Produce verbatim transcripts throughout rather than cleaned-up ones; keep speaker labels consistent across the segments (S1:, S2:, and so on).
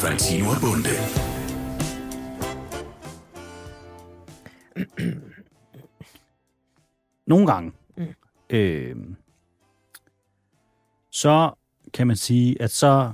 S1: Fantino og Bunde.
S2: Nogle gange, mm. øh, så kan man sige, at så,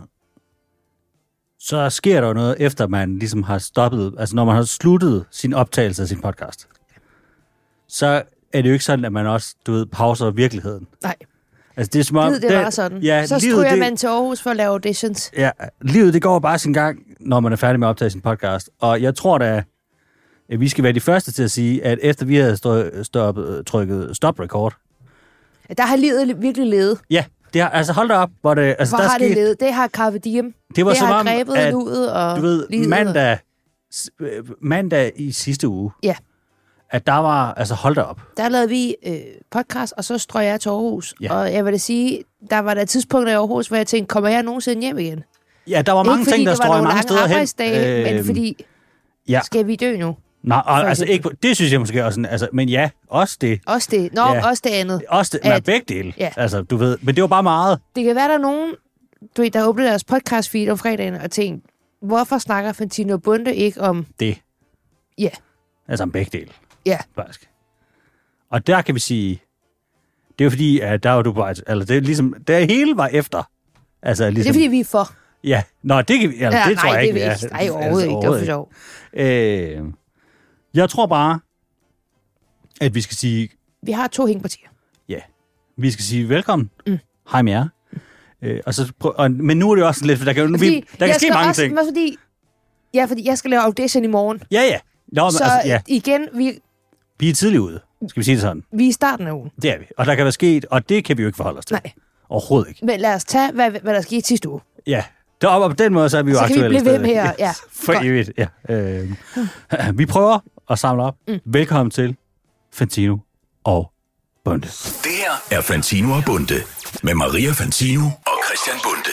S2: så sker der jo noget, efter man ligesom har stoppet, altså når man har sluttet sin optagelse af sin podcast, så er det jo ikke sådan, at man også, du ved, pauser virkeligheden.
S3: Nej.
S2: Altså det er som om...
S3: Livet, det var sådan.
S2: Ja,
S3: så
S2: livet,
S3: stryger
S2: det,
S3: man til Aarhus for at lave auditions.
S2: Ja, livet det går bare sin gang, når man er færdig med at optage sin podcast. Og jeg tror da, at vi skal være de første til at sige, at efter vi havde stå, stoppet, trykket stop record...
S3: Der har livet virkelig levet.
S2: Ja, det har, altså hold da op, hvor det... Altså,
S3: hvor
S2: der
S3: har
S2: skete,
S3: det levet? Det har Carpe Diem.
S2: Det var
S3: det
S2: som
S3: har
S2: om,
S3: grebet
S2: at,
S3: nuet og
S2: du ved,
S3: livet.
S2: mandag, mandag i sidste uge,
S3: ja.
S2: at der var... Altså hold da op.
S3: Der lavede vi øh, podcast, og så strøg jeg til Aarhus.
S2: Ja.
S3: Og jeg vil da sige, der var der et tidspunkt i Aarhus, hvor jeg tænkte, kommer jeg nogensinde hjem igen?
S2: Ja, der var mange
S3: ikke
S2: ting, der strøg mange steder hen.
S3: Ikke fordi det var nogle lange men fordi,
S2: ja.
S3: skal vi dø nu?
S2: Nej, altså ikke, det synes jeg måske også sådan, altså, men ja, også det.
S3: Også det, nå, ja. også det andet.
S2: Også det, nej, begge dele,
S3: ja.
S2: altså, du ved, men det var bare meget.
S3: Det kan være, der er nogen, du ved, der åbnede deres podcast feed om fredagen og tænkte, hvorfor snakker Fantino og Bunde ikke om...
S2: Det.
S3: Ja.
S2: Altså om begge dele.
S3: Ja.
S2: Faktisk. Og der kan vi sige, det er jo fordi, at der var du bare, altså det er ligesom, der hele var efter. Altså ligesom...
S3: Det er fordi, vi er for.
S2: Ja, nå, det kan vi, altså,
S3: ja,
S2: det tror
S3: nej,
S2: jeg ikke.
S3: Det er ikke. Nej, overhovedet altså, ikke, det var for sjov.
S2: Øh, jeg tror bare, at vi skal sige...
S3: Vi har to hængepartier.
S2: Ja, vi skal sige velkommen.
S3: Mm.
S2: Hej med jer. Øh, og så prøv, og, men nu er det også lidt, for der kan,
S3: fordi
S2: vi, der kan ske mange
S3: også,
S2: ting.
S3: Fordi, ja, fordi jeg skal lave audition i morgen.
S2: Ja, ja. Nå,
S3: så
S2: altså, ja.
S3: igen, vi...
S2: Vi er tidligt ude, skal vi sige det sådan.
S3: Vi er i starten af ugen.
S2: Det er vi. Og der kan være sket, og det kan vi jo ikke forholde os til.
S3: Nej.
S2: Overhovedet ikke.
S3: Men lad os tage, hvad, hvad der skete sidste uge.
S2: Ja. Deroppe, og på den måde, så er vi jo
S3: så
S2: aktuelle.
S3: Så kan vi blive ved med her. Ja.
S2: For evigt, ja. Øh, vi prøver at samle op. Mm. Velkommen til Fantino og Bunde.
S1: Det her er Fantino og Bunde med Maria Fantino og Christian Bunde.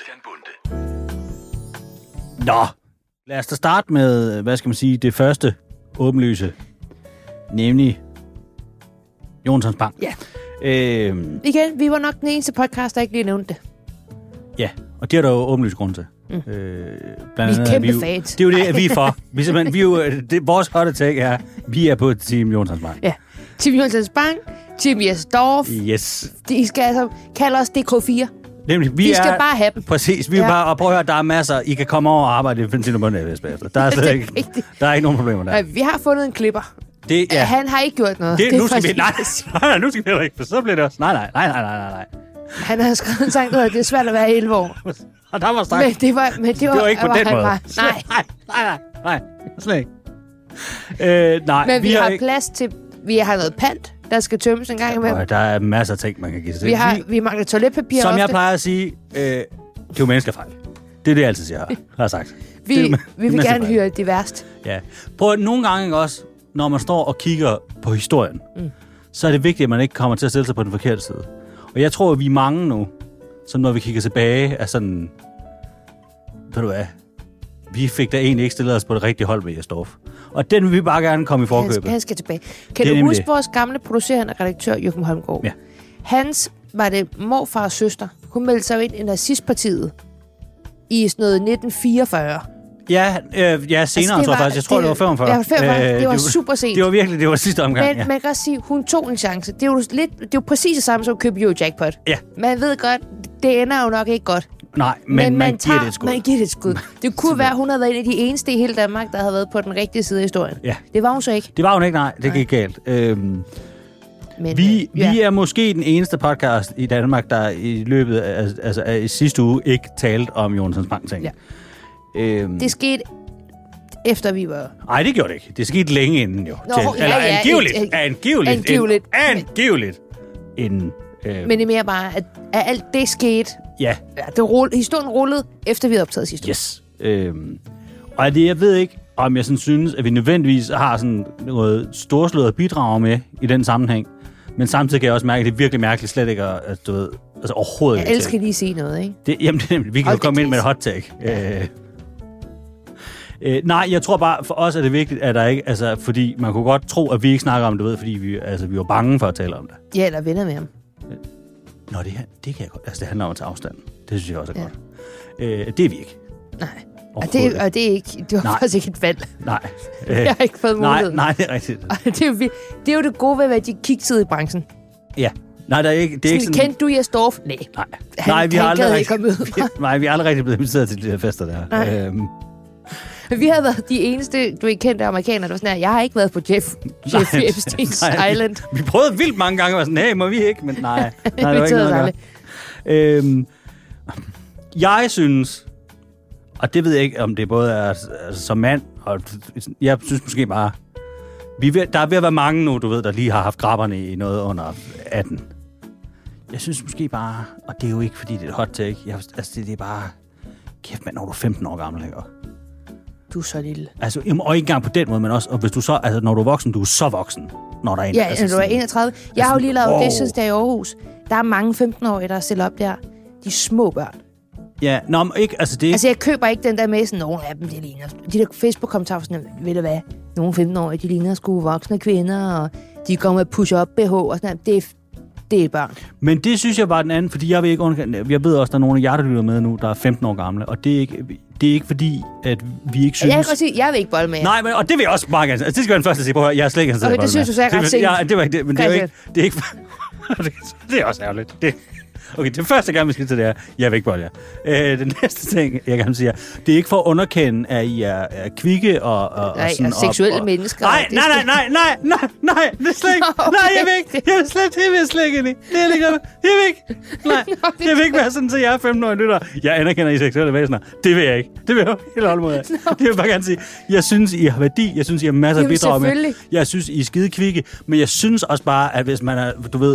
S2: Nå, lad os da starte med, hvad skal man sige, det første åbenlyse, nemlig Jonssons Bank.
S3: Ja.
S2: Øh,
S3: Igen, vi var nok den eneste podcast, der ikke lige nævnte det.
S2: Ja, og det er der jo åbenlyse grund til.
S3: Mm.
S2: Øh,
S3: blandt vi er kæmpe vi jo, fans.
S2: Det er jo det, vi er for. Vi, simpelthen, vi er jo, det, vores hot take er, vi er på Team Jonssons Bank.
S3: Ja, Team Jonssons Bank, Team Jesdorf.
S2: Yes.
S3: De skal altså kalde os D K fire.
S2: Nemlig, vi
S3: de skal
S2: er,
S3: bare have dem.
S2: Præcis, vi er ja. bare, og prøv at høre, der er masser, I kan komme over og arbejde i Fantino Bunde bagefter. Der er,
S3: det er
S2: ikke, der er ikke nogen problemer der.
S3: Nej, vi har fundet en klipper.
S2: Det, ja.
S3: Han har ikke gjort noget.
S2: Det,
S3: det
S2: nu skal vi, nej, nej, nu skal vi heller ikke, for så bliver det også, nej, nej, nej, nej, nej, nej.
S3: Han har skrevet en sang, der hedder, det er svært at være elleve år.
S2: Og der var sagt.
S3: Men det var, men det var,
S2: det var ikke på den måde.
S3: Var, nej.
S2: nej, nej, nej, nej, slet ikke. Øh, nej,
S3: men vi, vi har
S2: ikke...
S3: plads til, vi har noget pant, der skal tømmes en gang imellem.
S2: Og der er masser af ting, man kan give sig.
S3: Vi, har, vi mangler toiletpapir
S2: Som
S3: ofte.
S2: jeg plejer at sige, øh, det er jo menneskefejl. Det er det, jeg altid siger, har, har sagt.
S3: vi,
S2: det er,
S3: vi vil gerne høre det værste.
S2: Ja. På nogle gange også, når man står og kigger på historien, mm. så er det vigtigt, at man ikke kommer til at stille sig på den forkerte side. Og jeg tror, at vi er mange nu, som når vi kigger tilbage, er sådan, ved du hvad, vi fik da egentlig ikke stillet os på det rigtige hold med Jesdorf. Og den vil vi bare gerne komme i forkøbet.
S3: Han skal, han skal tilbage. Kan det du huske
S2: det.
S3: vores gamle producerende redaktør, Joachim Holmgaard?
S2: Ja.
S3: Hans, var det morfars søster, hun meldte sig ind i nazistpartiet i sådan noget nitten fireogfyrre.
S2: Ja, øh, ja, senere, altså, tror jeg faktisk. Jeg tror, det, det var femogfyrre.
S3: Ja, femogfyrre. Øh, det var
S2: det
S3: super sent.
S2: Det var virkelig, det var sidste omgang.
S3: Men
S2: ja.
S3: man kan også sige, hun tog en chance. Det er jo, lidt, det er jo præcis det samme som at købe Eurojackpot.
S2: Ja.
S3: Man ved godt, det ender jo nok ikke godt.
S2: Nej, men, men man, man tager, giver det et skud.
S3: Man giver det et skud. Det kunne være, at hun havde været en af de eneste i hele Danmark, der havde været på den rigtige side af historien.
S2: Ja.
S3: Det var hun så ikke.
S2: Det var hun ikke, nej. Det gik galt. Øhm,
S3: men,
S2: vi,
S3: ja.
S2: vi er måske den eneste podcast i Danmark, der i løbet af, altså, af sidste uge ikke talt om Jonssons Bank-ting.
S3: Ja.
S2: Øhm,
S3: det skete efter vi var...
S2: Nej, det gjorde det ikke. Det skete længe inden jo.
S3: Nå,
S2: til,
S3: ja,
S2: eller
S3: ja,
S2: angiveligt.
S3: et, et,
S2: angiveligt.
S3: Angiveligt.
S2: Angiveligt. Inden, øh,
S3: men det er mere bare, at, at alt det skete...
S2: Ja.
S3: ja det rull, historien rullede, efter vi havde optaget sidste
S2: Yes. Øhm, og det, jeg ved ikke, om jeg sådan synes, at vi nødvendigvis har sådan noget storslået at bidrage med i den sammenhæng. Men samtidig kan jeg også mærke, at det er virkelig mærkeligt slet ikke at, at du ved, altså overhovedet
S3: jeg
S2: ikke.
S3: Jeg elsker lige at sige noget, ikke?
S2: Det, jamen, det, vi kan jo komme ind med et hot take. Ja. Øh, øh, nej, jeg tror bare, for os er det vigtigt, at der ikke, altså, fordi man kunne godt tro, at vi ikke snakker om det, ved, fordi vi, altså, vi var bange for at tale om det.
S3: Ja, eller venner med ham.
S2: Nå, det, her, det kan jeg godt. Altså, det handler om at tage afstand. Det synes jeg også er
S3: ja.
S2: godt. Øh, det er vi ikke.
S3: Nej. Og det, og det er ikke, det var nej. faktisk ikke et valg.
S2: Nej.
S3: Jeg har ikke fået muligheden.
S2: Nej, nej, det er rigtigt.
S3: det, er jo, det er jo det gode ved at være de kiksede i branchen.
S2: Ja. Nej, der er ikke, det er sådan, ikke sådan...
S3: Kendte du Jes Dorf? Nej.
S2: Nej,
S3: han,
S2: nej vi har aldrig
S3: rigtig,
S2: vi, nej, vi har aldrig rigtig blevet inviteret til de her fester der. Øhm.
S3: Vi havde været de eneste, du ikke kendte amerikanere, der var sådan her, jeg har ikke været på Jeff, Jeff nej, Epstein's nej, Island.
S2: Vi, vi prøvede vildt mange gange, og var sådan, hey, må vi ikke? Men nej, nej det var ikke noget øhm, Jeg synes, og det ved jeg ikke, om det både er altså, som mand, og jeg synes måske bare, vi ved, der er ved at være mange nu, du ved, der lige har haft grabberne i noget under atten. Jeg synes måske bare, og det er jo ikke, fordi det er et hot take, jeg, altså det, det er bare, kæft mand, når du er femten år gammel, ikke?
S3: Du er så lille.
S2: Altså, og ikke engang på den måde, men også, og hvis du så, altså når du er voksen, du er så voksen, når der er en.
S3: Ja, altså, når du er enogtredive. Jeg altså, har jo lige lavet wow. det der i Aarhus. Der er mange femten-årige, der stiller op der. De små børn.
S2: Ja, nå, men ikke, altså det er...
S3: Altså, jeg køber ikke den der med sådan, nogle af dem, de ligner... De der Facebook-kommentarer sådan, ved du hvad, nogle femten-årige, de ligner sgu voksne kvinder, og de kommer med push-up B H og sådan det er, det er børn.
S2: Men det synes jeg var den anden, fordi jeg ved ikke, jeg ved også, der er nogle af jer, der lytter med nu, der er femten år gamle, og det er ikke, det er ikke fordi, at vi ikke synes...
S3: Jeg kan godt sige, jeg vil ikke bolle med jer.
S2: Nej, men, og det vil jeg også meget gerne. Altså, det skal være den første at sige på, jeg er slet ikke interesseret
S3: okay, det synes du så er ret sent.
S2: Ja, det var ikke det, men det er jo ikke... Det er, ikke det er også ærgerligt. Det, okay, det første gang, vi skal til det er, jeg vil ikke bolle jer. Øh, den næste ting, jeg gerne sige, det er ikke for at underkende, at I er, er kvikke og... og
S3: nej,
S2: og, sådan,
S3: og seksuelle og, mennesker.
S2: Nej, nej, nej, nej, nej, nej, nej, det er slet ikke... Okay. Nej, jeg vil ikke. Jeg vil slet, jeg vil slet ikke ind i. Det er ikke noget. Jeg vil ikke. Nej, jeg vil ikke være sådan, så jeg er femten-årig lytter. Jeg anerkender I seksuelle væsener. Det vil jeg ikke. Det vil jeg helt holde mod af. Det vil jeg bare gerne sige. Jeg synes, I har værdi. Jeg synes, I har masser af bidrag med. Jeg synes, I er skide kvikke. Men jeg synes også bare, at hvis man er... Du ved...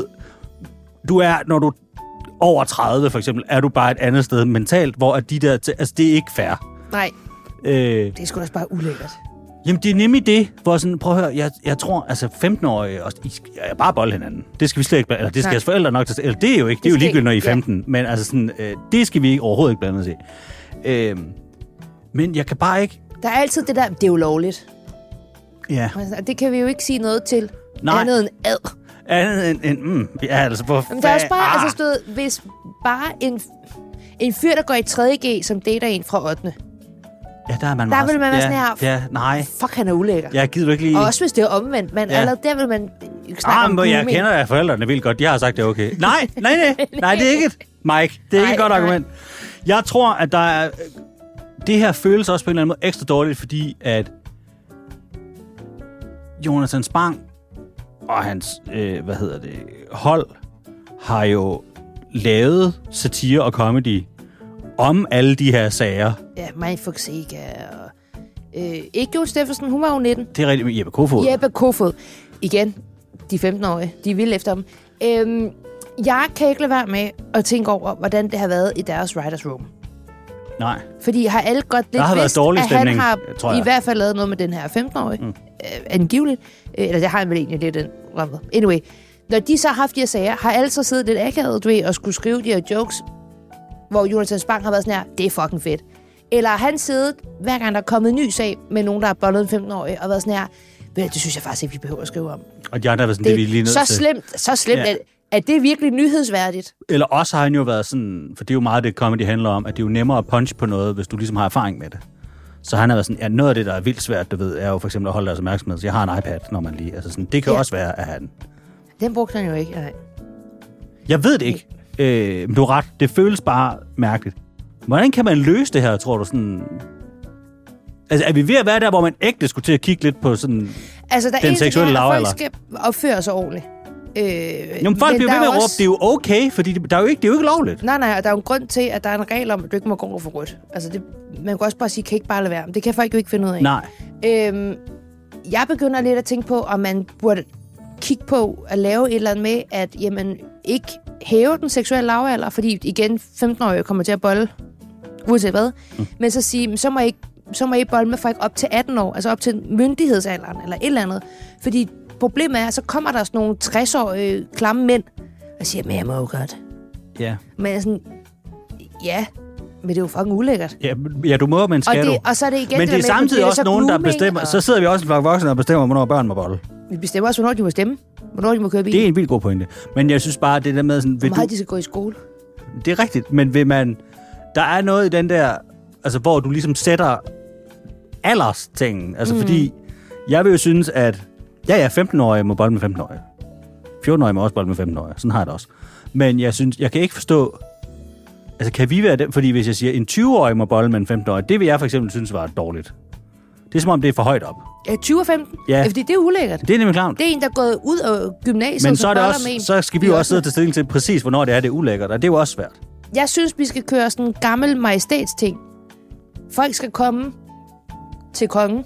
S2: Du er, når du over tredive for eksempel, er du bare et andet sted mentalt, hvor at de der... Altså, det er ikke fair.
S3: Nej. Øh, det er sgu da også bare ulækkert.
S2: Jamen, det er nemlig det, hvor sådan... Prøv at høre, jeg, jeg tror, altså femten-årige... I er bare bolle hinanden. Det skal vi slet ikke... Eller det skal jeres forældre nok til... Eller det er jo ikke... Det, det er jo ligegyldigt, når I er femten. Ja. Men altså sådan... Øh, det skal vi ikke overhovedet ikke blande os i. Øh, men jeg kan bare ikke...
S3: Der er altid det der... Det er jo lovligt.
S2: Ja.
S3: Altså, det kan vi jo ikke sige noget til.
S2: Nej.
S3: Andet end ad.
S2: Andet end, end mm, ja, altså på
S3: men der er også bare, ah. altså stået, hvis bare en, en fyr, der går i tredje G, som dater en fra ottende
S2: Ja, der er man
S3: der
S2: meget...
S3: vil man være
S2: ja,
S3: sådan her,
S2: ja, nej.
S3: Fuck, han er ulækker.
S2: Jeg gider du ikke lige...
S3: Og også hvis det er omvendt, men ja. Allerede der vil man snakke
S2: ah,
S3: om
S2: men jeg kender af forældrene vildt godt, de har sagt, det er okay. Nej, nej, nej, nej, det er ikke et, Mike, det er nej, ikke et godt nej. argument. Jeg tror, at der er... Det her føles også på en eller anden måde ekstra dårligt, fordi at Jonathan Spang og hans, øh, hvad hedder det, hold, har jo lavet satire og comedy om alle de her sager.
S3: Ja, Mike Foxega og... Øh, ikke Jon Steffensen, hun var jo nitten.
S2: Det er rigtigt, Jeppe Kofod.
S3: Jeppe Kofod. Igen, de femten-årige, de er vilde efter dem. Øhm, jeg kan ikke lade være med at tænke over, hvordan det har været i deres writers room.
S2: Nej.
S3: Fordi har alle godt lidt
S2: vidst, at
S3: stemning,
S2: han
S3: har
S2: tror jeg.
S3: i hvert fald lavet noget med den her femten-årige. Mm. Øh, angiveligt. Øh, eller det har han vel egentlig lidt den rammet. Anyway, når de så har haft de her sager, har alle så siddet lidt akavet, du ved, og skulle skrive de her jokes, hvor Jonathan Spang har været sådan her, det er fucking fedt. Eller har han siddet, hver gang der er kommet en ny sag med nogen, der har bollet en femten-årig, og været sådan her, det synes jeg faktisk ikke, vi behøver at skrive om.
S2: Og de andre har været sådan, det, det vi lige nødt
S3: så
S2: til.
S3: Slemt, så slemt, ja. at, at det er virkelig nyhedsværdigt.
S2: Eller også har han jo været sådan, for det er jo meget det comedy handler om, at det er jo nemmere at punch på noget, hvis du ligesom har erfaring med det. Så han har været sådan, ja, noget af det, der er vildt svært, du ved, er jo for eksempel at holde deres opmærksomhed. Så jeg har en iPad, når man lige, altså sådan, det kan ja. også være, at han...
S3: Den brugte han jo ikke, nej.
S2: Jeg ved det ikke. Øh, men du har ret, det føles bare mærkeligt. Hvordan kan man løse det her, tror du, sådan... Altså, er vi ved at være der, hvor man ægte skulle til at kigge lidt på sådan
S3: altså, der
S2: den seksuelle lavalder?
S3: Altså, der er en ting, at folk skal opføre sig ordentligt. Øh,
S2: Jamen, folk bliver ved med at råbe, det er jo okay, fordi det, der er jo ikke, det er jo ikke lovligt.
S3: Nej, nej, og der er jo en grund til, at der er en regel om, at du ikke må gå over for rødt. Altså, det, man kan også bare sige, kan ikke bare lade være. Det kan folk jo ikke finde ud af.
S2: Nej.
S3: Øhm, jeg begynder lidt at tænke på, om man burde kigge på at lave et eller andet med, at jamen, ikke hæve den seksuelle lavalder, fordi igen, femten-årige kommer til at bolle, uanset hvad. Mm. Men så sige, så må I ikke så må I bolle med folk op til atten år, altså op til myndighedsalderen, eller et eller andet. Fordi problemet er, så kommer der sådan nogle tres-årige klamme mænd, og siger, men jeg må jo godt.
S2: Ja. Yeah.
S3: Men sådan, ja, men det er jo fucking ulækkert.
S2: Ja, ja du må, men skal
S3: og det,
S2: du.
S3: Og så er det igen
S2: men det er
S3: med,
S2: samtidig
S3: det
S2: også nogen, der bestemmer, og... så sidder vi også en voksne og bestemmer, hvornår børn må bolle.
S3: Vi bestemmer også, hvornår de må stemme. Hvornår de må køre bil.
S2: Det er en vildt god pointe. Men jeg synes bare, det der med sådan...
S3: Hvor meget
S2: du...
S3: de skal gå i skole.
S2: Det er rigtigt, men vil man... Der er noget i den der... altså, hvor du ligesom sætter alderstingen. Altså, mm. fordi jeg vil jo synes, at ja, ja, femten-årige må bolle med femten-årige. fjorten-årige må også bolle med femten-årige. Sådan har jeg det også. Men jeg synes, jeg kan ikke forstå, altså, kan vi være dem? Fordi hvis jeg siger, en tyve-årig må bolle med en femten-årig, det vil jeg for eksempel synes var dårligt. Det er som om, det er for højt op.
S3: Ja, tyve og femten?
S2: Ja.
S3: Fordi det er ulækkert.
S2: Det er nemlig klart.
S3: Det er en, der er gået ud af gymnasiet.
S2: Men så, er det også, så skal vi jo også sidde til stilling til præcis, hvornår det er, det er ulækkert. Og det er jo også svært.
S3: Jeg synes, vi skal køre sådan en gammel majestætsting. Folk skal komme til kongen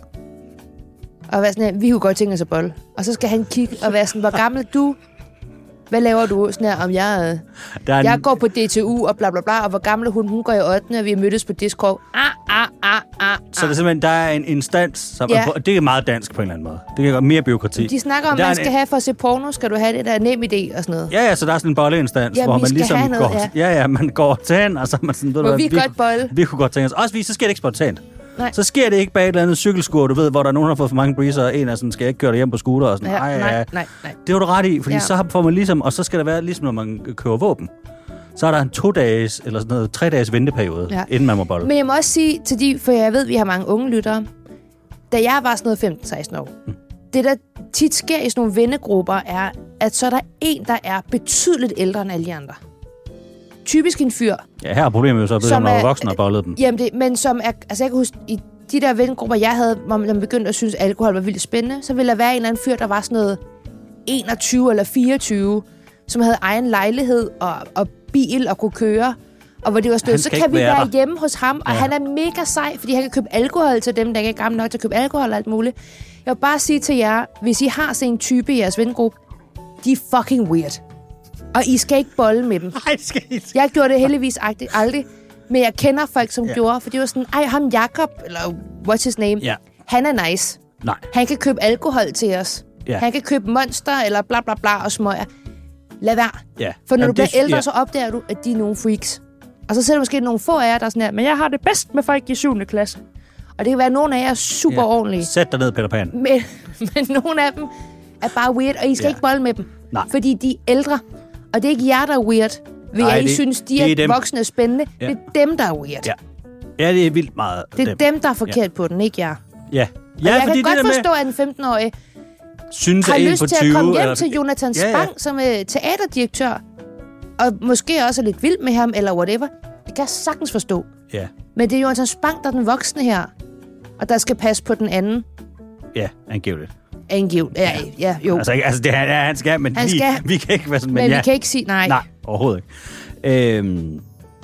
S3: og være sådan her, vi kunne godt tænke os at bolle. Og så skal han kigge og være sådan, hvor gammel du? Hvad laver du? Sådan her, om jeg, en... jeg går på D T U og bla bla bla, og hvor gammel hun, hun går i ottende, og vi mødtes på Discord. Ah, ah, ah, ah,
S2: Så det er simpelthen, der er en instans, som ja. er, det er meget dansk på en eller anden måde. Det er mere byråkrati.
S3: De snakker om, man skal en... have for at se porno, skal du have det der nem idé og sådan noget.
S2: Ja, ja, så der er sådan en bolleinstans, ja, hvor man ligesom noget, går, ja. ja, ja, man går til hen, og så man sådan,
S3: hvor vi, vi godt bolle.
S2: Vi kunne godt tænke os. Også vi, så sker det ikke spontant.
S3: Nej.
S2: Så sker det ikke bag et eller andet cykelskur, du ved, hvor der er nogen, der har fået for mange breezer, og en af sådan, skal jeg ikke køre dig hjem på scooter, og sådan,
S3: ja,
S2: nej,
S3: nej, nej, nej.
S2: Det var du ret i, fordi
S3: ja.
S2: så får man ligesom, og så skal der være ligesom, når man kører våben, så er der en to-dages, eller sådan noget, tre-dages venteperiode, ja. inden man må bolle.
S3: Men jeg må også sige til de, for jeg ved, vi har mange unge lyttere, da jeg var sådan noget femten seksten år, mm. det der tit sker i sådan nogle vennegrupper, er, at så er der en, der er betydeligt ældre end alle de andre. Typisk en fyr.
S2: Ja, her er problemet jo så, at man er voksen og bollet dem.
S3: Jamen det, men som er, altså jeg kan huske, i de der vennegrupper, jeg havde, hvor man begyndte at synes, at alkohol var vildt spændende, så ville der være en eller anden fyr, der var sådan noget enogtyve eller fireogtyve, som havde egen lejlighed og, og bil og kunne køre. Og hvor det var stået, så kan vi være, være hjemme hos ham, og ja. han er mega sej, fordi han kan købe alkohol til dem, der ikke er gamle nok til at købe alkohol og alt muligt. Jeg vil bare sige til jer, hvis I har sådan en type i jeres vennegruppe, de er fucking weird. Og I skal ikke bolle med dem.
S2: Nej, det skal I ikke.
S3: Jeg gjorde det heldigvis aldrig, men jeg kender folk, som ja. gjorde, for det var sådan, ej, ham Jakob, eller what's his name,
S2: ja.
S3: han er nice.
S2: Nej.
S3: Han kan købe alkohol til os. Ja. Han kan købe Monster, eller bla bla bla, og smøger. Lad være.
S2: Ja.
S3: For når
S2: Jamen,
S3: du bliver
S2: det,
S3: ældre,
S2: ja.
S3: så opdager du, at de er nogle freaks. Og så ser du måske nogle få af jer, der er sådan her, men jeg har det bedst med folk i syvende klasse. Og det kan være, at nogle af jer er super ja. ordentlige.
S2: Sæt dig ned, Peter Pan.
S3: Men, men nogle af dem er bare weird, og I skal ja. ikke bolle med dem.
S2: Nej.
S3: Fordi de er ældre. Og det er ikke jer, der er weird. Ved jeg, I det, synes, de er, er voksne og spændende. Ja. Det er dem, der er weird.
S2: Ja, ja det er vildt meget.
S3: Det er dem, dem der er forkert ja. på den, ikke jer.
S2: Ja.
S3: Ja,
S2: ja
S3: jeg
S2: fordi
S3: kan
S2: det
S3: godt forstå,
S2: med...
S3: at en femten-årig
S2: synes,
S3: har lyst til at komme hjem
S2: eller...
S3: til Jonathan Spang, ja, ja. som er teaterdirektør. Og måske også er lidt vild med ham, eller whatever. Det kan jeg sagtens forstå.
S2: Ja.
S3: Men det er Jonathan Spang, der er den voksne her. Og der skal passe på den anden.
S2: Ja, angiveligt.
S3: Angiveligt, ja, ja, jo.
S2: Altså, altså det, ja, han skal, men
S3: han
S2: vi,
S3: skal,
S2: vi kan ikke være sådan,
S3: men,
S2: men
S3: vi
S2: ja.
S3: kan ikke sige nej.
S2: Nej, overhovedet ikke. Øhm,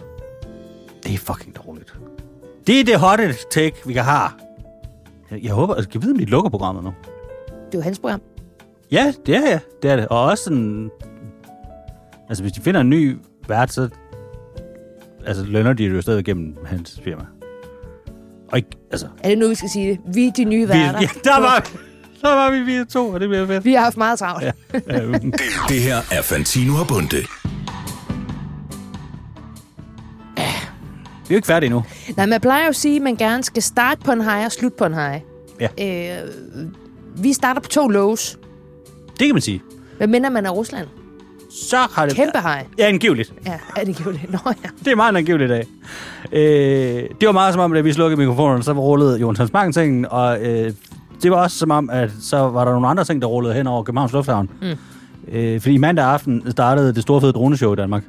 S2: det er fucking dårligt. Det er det hotte take, vi kan have. Jeg, jeg håber, altså, kan vide, om de lukker programmet nu?
S3: Det er jo hans program.
S2: Ja, det er ja. det er det. Og også sådan... Altså, hvis de finder en ny vært, så... Altså, lønner de jo stadig gennem hans firma. Og ikke, altså...
S3: Er det nu, vi skal sige det? Vi er de nye værter.
S2: Ja, der var vi. Så var vi vi to, og det bliver fedt.
S3: Vi har haft meget travlt. Ja.
S1: det, det her er Fantino og Bunde.
S2: Ja. Vi er jo ikke færdige nu.
S3: Nej, man plejer jo at sige, at man gerne skal starte på en high og slutte på en high.
S2: Ja.
S3: Øh, vi starter på to lows.
S2: Det kan man sige.
S3: Hvad minder man af Rusland?
S2: Så har det...
S3: Kæmpe high.
S2: Ja, angiveligt.
S3: Ja, angiveligt. Nå ja.
S2: Det er meget angiveligt i dag. Øh, det var meget som om, da vi slukkede mikrofonerne, så rullede Jonathan Spang-tingen, og øh, det var også som om, at så var der nogle andre ting, der rullede hen over Københavns Lufthavn. Mm. Øh, fordi mandag aften startede det store fede droneshow i Danmark.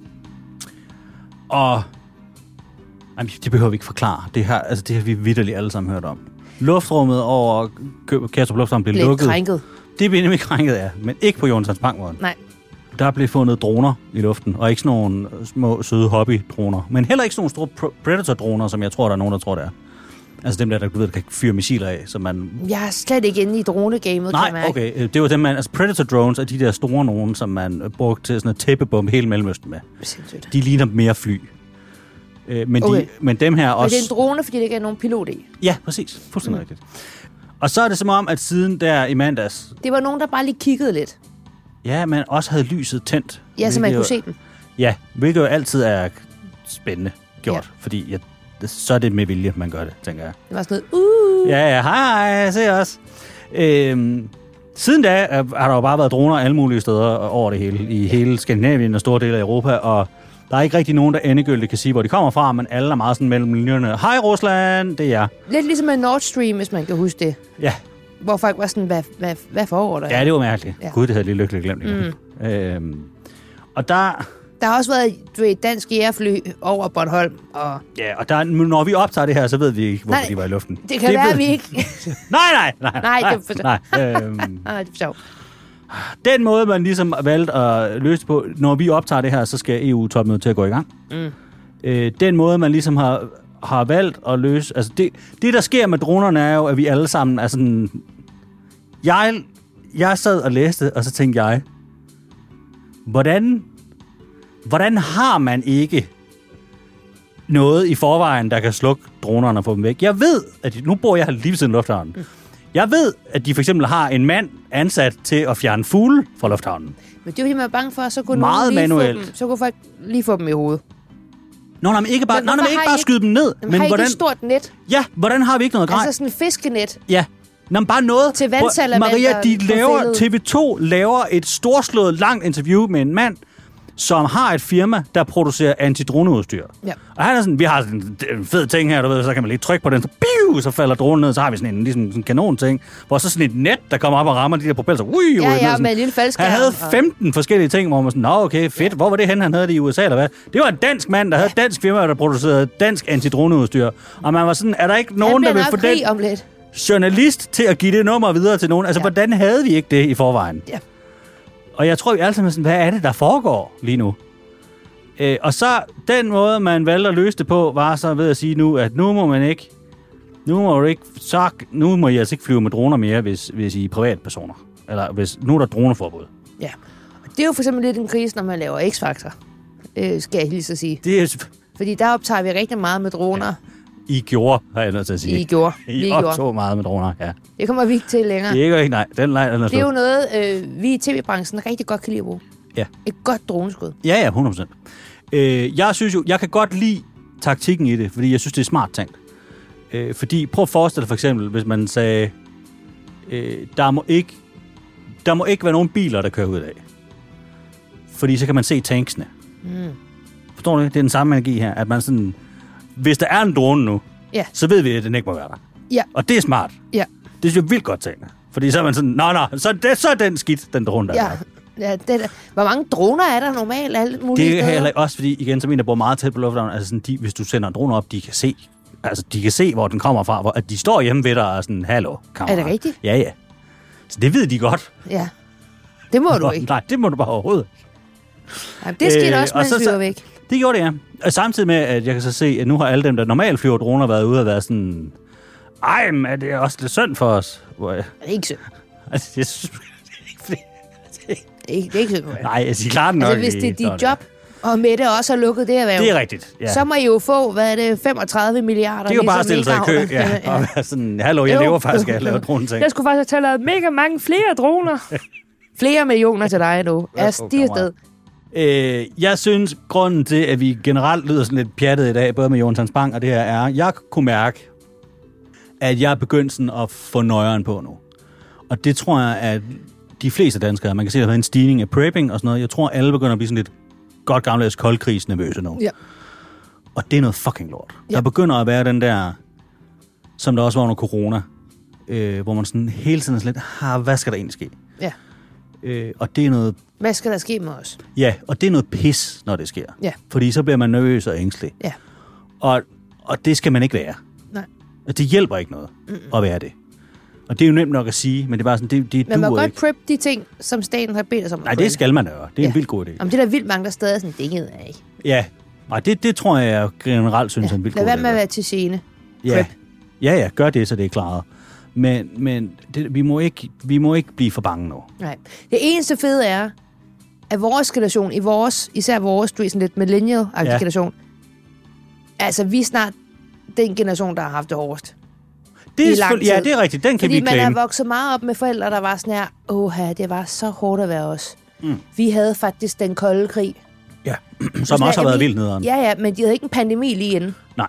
S2: Og... Jamen, det behøver vi ikke forklare. Det her, altså, det har vi vitterligt alle sammen hørt om. Luftrummet over Kastrup Lufthavn blev, blev lukket.
S3: krænket.
S2: Det blev nemlig krænket, ja. Men ikke på Jonathan Spang-måden.
S3: Nej.
S2: Der blev fundet droner i luften, og ikke sådan nogle små, søde hobby-droner. Men heller ikke sådan nogle store Predator-droner, som jeg tror, der er nogen, der tror, det er. Altså dem der, der, du ved, der kan fyre missiler af, som man...
S3: Jeg er slet ikke inde i dronegamet,
S2: Nej,
S3: kan jeg mærke.
S2: okay. Det var dem, man... Altså Predator-drones er de der store nogen, som man brugte til sådan at tæppebombe hele Mellemøsten med.
S3: Sindssygt.
S2: De ligner mere fly. Men,
S3: okay.
S2: de, men dem her også...
S3: Og det er en drone, fordi det ikke er nogen pilot i?
S2: Ja, præcis. Fuldstændig mm. rigtigt. Og så er det som om, at siden der i mandags...
S3: Det var nogen, der bare lige kiggede lidt.
S2: Ja, men også havde lyset tændt.
S3: Ja, så man kunne se dem.
S2: Ja, hvilket jo altid er spændende gjort, ja. Fordi ja, så er det med vilje, man gør det, tænker jeg.
S3: Det var sådan noget, uh!
S2: Ja, ja, hej, hej, se os. Øhm, siden da har der jo bare været droner alle mulige steder over det hele, i hele Skandinavien og store dele af Europa, og Der er ikke rigtig nogen, der endegyldigt kan sige, hvor de kommer fra, men alle er meget sådan mellem linjerne. Hej Rusland, det er jeg.
S3: Lidt ligesom en Nord Stream, hvis man kan huske det.
S2: Ja.
S3: Hvor folk var sådan, hvad, hvad, hvad foregår der?
S2: Ja, det var mærkeligt.
S3: Ja.
S2: Gud, det havde jeg lige lykkeligt glemt. Mm. Øhm, og der...
S3: Der har også været du ved, dansk jægerfly over Bornholm. Og...
S2: Ja, og der, når vi optager det her, så ved vi ikke, hvorfor nej, de var i luften.
S3: Det kan det være, ved... vi ikke...
S2: nej, nej, nej.
S3: Nej, det er for sjovt.
S2: Nej, øhm...
S3: nej, det er for sjovt.
S2: Den måde, man ligesom valgte at løse på, når vi optager det her, så skal E U-topmødet til at gå i gang. Mm. Øh, den måde, man ligesom har, har valgt at løse... Altså, det, det, der sker med dronerne, er jo, at vi alle sammen er sådan... Jeg, jeg sad og læste, og så tænkte jeg, hvordan... Hvordan har man ikke noget i forvejen, der kan slukke dronerne og få dem væk? Jeg ved, at de, nu bor jeg lige ved siden af lufthavnen. Mm. Jeg ved, at de for eksempel har en mand ansat til at fjerne fugle fra lufthavnen. Men
S3: det er jo man er bange for, så kunne
S2: meget
S3: lige
S2: manuelt.
S3: Få dem, så kunne folk lige få dem i hovedet.
S2: Nå, nej, men ikke bare, men, nå, nej, men ikke bare ikke, skyde dem ned.
S3: Men har hvordan, I et stort net?
S2: Ja, hvordan har vi ikke noget grej?
S3: Altså sådan et fiskenet?
S2: Ja. Nå, men bare noget.
S3: Til vandsalamenter.
S2: Maria, de laver, T V to laver et storslået langt interview med en mand, som har et firma, der producerer antidroneudstyr. Ja. Og han er sådan, vi har sådan en fed ting her, du ved, så kan man lige trykke på den, så, biu, så falder dronen ned, så har vi sådan en, ligesom sådan en kanon-ting, hvor så sådan et net, der kommer op og rammer de der propeller, så ui,
S3: ja, ja,
S2: sådan.
S3: med en lille faldskærm.
S2: Han havde femten forskellige ting, hvor man sådan, nå okay, fedt, ja. Hvor var det hen, han havde det i U S A, eller hvad? Det var en dansk mand, der havde et dansk firma, der producerede dansk antidroneudstyr. Og man var sådan, er der ikke nogen, der vil få den
S3: om lidt.
S2: journalist til at give det nummer videre til nogen? Altså, ja. Hvordan havde vi ikke det i forvejen?
S3: Ja.
S2: Og jeg tror, vi alle sammen sådan, hvad er det, der foregår lige nu? Øh, og så den måde, man valgte at løse det på, var så ved at sige nu, at nu må man ikke, nu må du ikke, så, nu må I altså ikke flyve med droner mere, hvis, hvis I er privatpersoner. Eller hvis, nu er der droneforbud.
S3: Ja, og det er jo for eksempel lidt en krise, når man laver X-Factor, øh, skal jeg hilse at sige.
S2: Det er,
S3: fordi der optager vi rigtig meget med droner. Ja.
S2: I gjorde, har jeg nødt til at sige.
S3: I gjorde.
S2: I optog meget med droner, ja.
S3: Det kommer vi ikke til længere.
S2: Det er ikke, nej. Den leg, den er
S3: det er jo noget, øh, vi i tv-branchen rigtig godt kan lide at bruge.
S2: Ja.
S3: Et godt droneskud.
S2: Ja, ja, hundrede procent. Øh, jeg synes jo, jeg kan godt lide taktikken i det, fordi jeg synes, det er smart tænkt. Øh, fordi, prøv at forestille dig for eksempel, hvis man sagde, øh, der må ikke, der må ikke være nogen biler, der kører ud af. Fordi så kan man se tanksene. Mm. Forstår du det? Det er den samme energi her, at man sådan, hvis der er en drone nu, ja. Så ved vi, at den ikke må være der. Ja. Og det er smart. Ja. Det synes jeg er vildt godt tænkt. Fordi så er man sådan, nå, nå, så, det, så er den skidt, den drone, der
S3: ja.
S2: er.
S3: Ja, det, hvor mange droner er der normalt? Alle mulige
S2: det er heller også, fordi igen, som en, der bor meget tæt på lufthavnen, altså sådan, de, hvis du sender en drone op, de kan se, altså de kan se, hvor den kommer fra, hvor, at de står hjemme ved dig og sådan, hallo, kammerat.
S3: Er det rigtigt?
S2: Ja, ja. Så det ved de godt.
S3: Ja. Det må du ikke.
S2: Nej, det må du bare overhovedet.
S3: Ja, det skete øh, også, mens vi var væk.
S2: Det gjorde det, ja. Og samtidig med, at jeg kan så se, at nu har alle dem, der normalt flyver droner, været ude og været sådan, ej, men er det også lidt synd for os? Hvor jeg...
S3: Det er ikke synd.
S2: Altså, jeg synes...
S3: Det er ikke, det er ikke synd.
S2: Nej, altså, I klarer den nok.
S3: Altså, hvis det er dit job, og Mette også har lukket det erhverv.
S2: Det er rigtigt, ja.
S3: Så må I jo få, hvad er det, femogtredive milliarder.
S2: Det er jo bare at stille sig i kø, ja. ja. Og være sådan, hallo, jeg jo. lever faktisk af at lave droneting.
S3: Jeg skulle faktisk have taget mega mange flere droner. Flere millioner til dig nu. Er stiger sted.
S2: Øh, jeg synes, grunden til, at vi generelt lyder sådan lidt pjattet i dag, både med Jonathan Spang og det her, er, jeg kunne mærke, at jeg er begyndt sådan at få nøjeren på nu. Og det tror jeg, at de fleste danskere, man kan se, at der har været en stigning af prepping og sådan noget. Jeg tror, alle begynder at blive sådan lidt godt gammeldags koldkrigsnervøse nu. Ja. Og det er noget fucking lort. Ja. Der begynder at være den der, som der også var under corona, øh, hvor man sådan hele tiden er sådan lidt, hvad skal der egentlig ske? Ja. Øh, og det er noget...
S3: Hvad skal der ske med os?
S2: Ja, og det er noget pis, når det sker. Ja. Fordi så bliver man nervøs og ængstelig. Ja. Og, og det skal man ikke være. Nej. Og det hjælper ikke noget Mm-mm. at være det. Og det er jo nemt nok at sige, men det er bare sådan, det, det
S3: men man må godt
S2: ikke.
S3: prep de ting, som staten har bedt os om.
S2: Nej, det skal man gøre. Det er ja. en vildt god idé.
S3: Jamen, det er der vildt mange, der stadig sådan, det gider jeg ikke.
S2: Ja, nej, det, det tror jeg, jeg generelt synes ja. er en vildt god idé.
S3: Lad være med at være til gene.
S2: Ja. ja, ja, gør det, så det er klaret. Men, men det, vi, må ikke, vi må ikke blive for bange nu.
S3: Nej. Det eneste fede er, at vores generation, i vores, især vores, du er sådan lidt millennial-agtig ja. generation, altså vi er snart den generation, der har haft det hårdest.
S2: Det er ja, det er rigtigt. Den kan
S3: Fordi
S2: vi klemme.
S3: man er vokset meget op med forældre, der var sådan her, åh, det var så hårdt at være os. Mm. Vi havde faktisk den kolde krig.
S2: Ja, som også har været vildt nederen.
S3: Ja, ja, men de havde ikke en pandemi lige inden.
S2: Nej.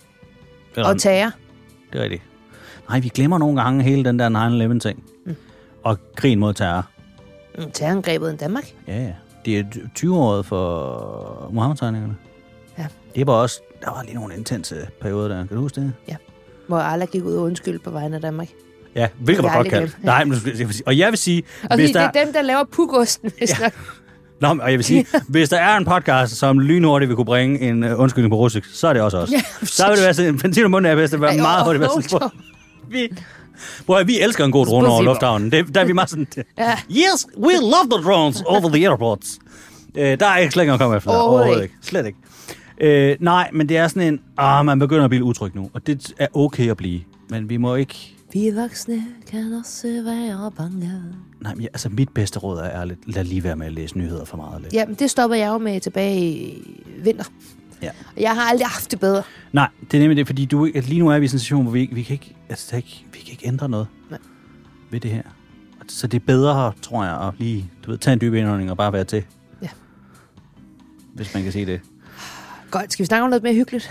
S3: Og terror.
S2: Det er rigtigt. Nej, vi glemmer nogle gange hele den der nine eleven ting. Mm. Og krigen mod terror.
S3: Mm, terrorangrebet i Danmark?
S2: Ja, ja. det er tyve-året for Muhammed-tegningerne.
S3: Ja.
S2: Det var også, der var lige nogle intense perioder der. Kan du huske det?
S3: Ja. Hvor alle gik ud og undskyld på vegne af Danmark.
S2: Ja, hvilket var godt kaldt. Nej, men jeg vil sige, og jeg vil sige...
S3: Og hvis der... det er dem, der laver pukosten, hvis ja.
S2: Nå, og jeg vil sige, hvis der er en podcast, som lynhurtigt vil kunne bringe en uh, undskyldning på russisk, så er det også os. Ja, så vil det være sådan, Fantino og Bunde er bedst, det vil være meget hurtigt være sådan, vi, hvor vi elsker en god drone over lufthavnen. Det, der er vi meget sådan, ja. Yes, we love the drones over the airports. Uh, der er ikke slet ikke at komme efter. Overhovedet ikke. Slet ikke. Uh, nej, men det er sådan en, ah, man begynder at blive utryg nu, og det er okay at blive, men vi må ikke...
S3: Vi voksne kan også være bange.
S2: Nej, men altså mit bedste råd er ærligt, lad lige være med at læse nyheder for meget lidt.
S3: Ja, men det stopper jeg jo med tilbage i vinter. Ja. Og jeg har aldrig haft det bedre. Nej,
S2: det er nemlig det, fordi du, lige nu er vi i en situation, hvor vi, vi, kan, ikke, altså, ikke, vi kan ikke ændre noget Nej. ved det her. Så det er bedre, tror jeg, at lige du ved, tage en dyb indånding og bare være til. Ja. Hvis man kan sige det.
S3: Godt, skal vi snakke om noget mere hyggeligt?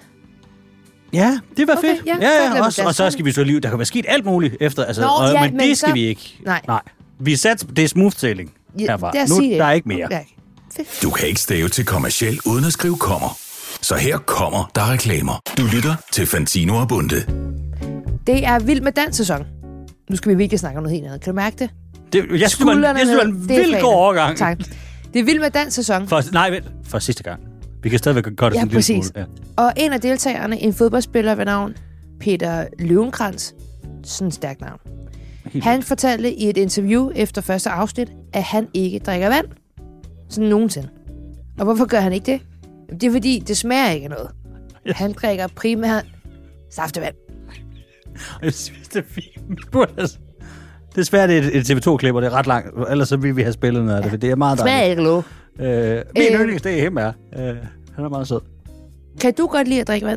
S2: Ja, det var okay, fedt. Ja, ja, ja også, og så skal vi så lige... Der kan være sket alt muligt efter, altså, Nå, og, ja, men, men det skal så... vi ikke. Nej. Nej. Vi sat, det er smooth sailing herfra. Ja, nu der er ikke mere. Okay.
S1: Du kan ikke stave til kommerciel uden at skrive kommer. Så her kommer der reklamer. Du lytter til Fantino og Bunde.
S3: Det er Vild med Dans-sæson. Nu skal vi virkelig snakke om noget helt andet. Kan du mærke det?
S2: det jeg synes, det var en, jeg synes, det var en vild god overgang.
S3: Tak. Det er Vild med Dans-sæson.
S2: For, nej, vent. For sidste gang. Vi kan stadigvæk godt det
S3: ja,
S2: en lille smule. Ja.
S3: Og en af deltagerne, en fodboldspiller ved navn Peter Løvenkrantz, sådan en stærk navn. Helt han fortalte i et interview efter første afsnit, at han ikke drikker vand. Sådan nogensinde. Og hvorfor gør han ikke det? Det er fordi, det smager ikke af noget. Ja. Han drikker primært saftevand.
S2: Jeg synes, det er fint. Desværre det er et T V to-klip, og det er ret langt. Ellers så vil vi have spillet noget af det, for det er meget dejligt.
S3: Smager ikke lov.
S2: Øh, min øh, yndlings, det er Hemmer. Øh, han er meget sød.
S3: Kan du godt lide at drikke vand?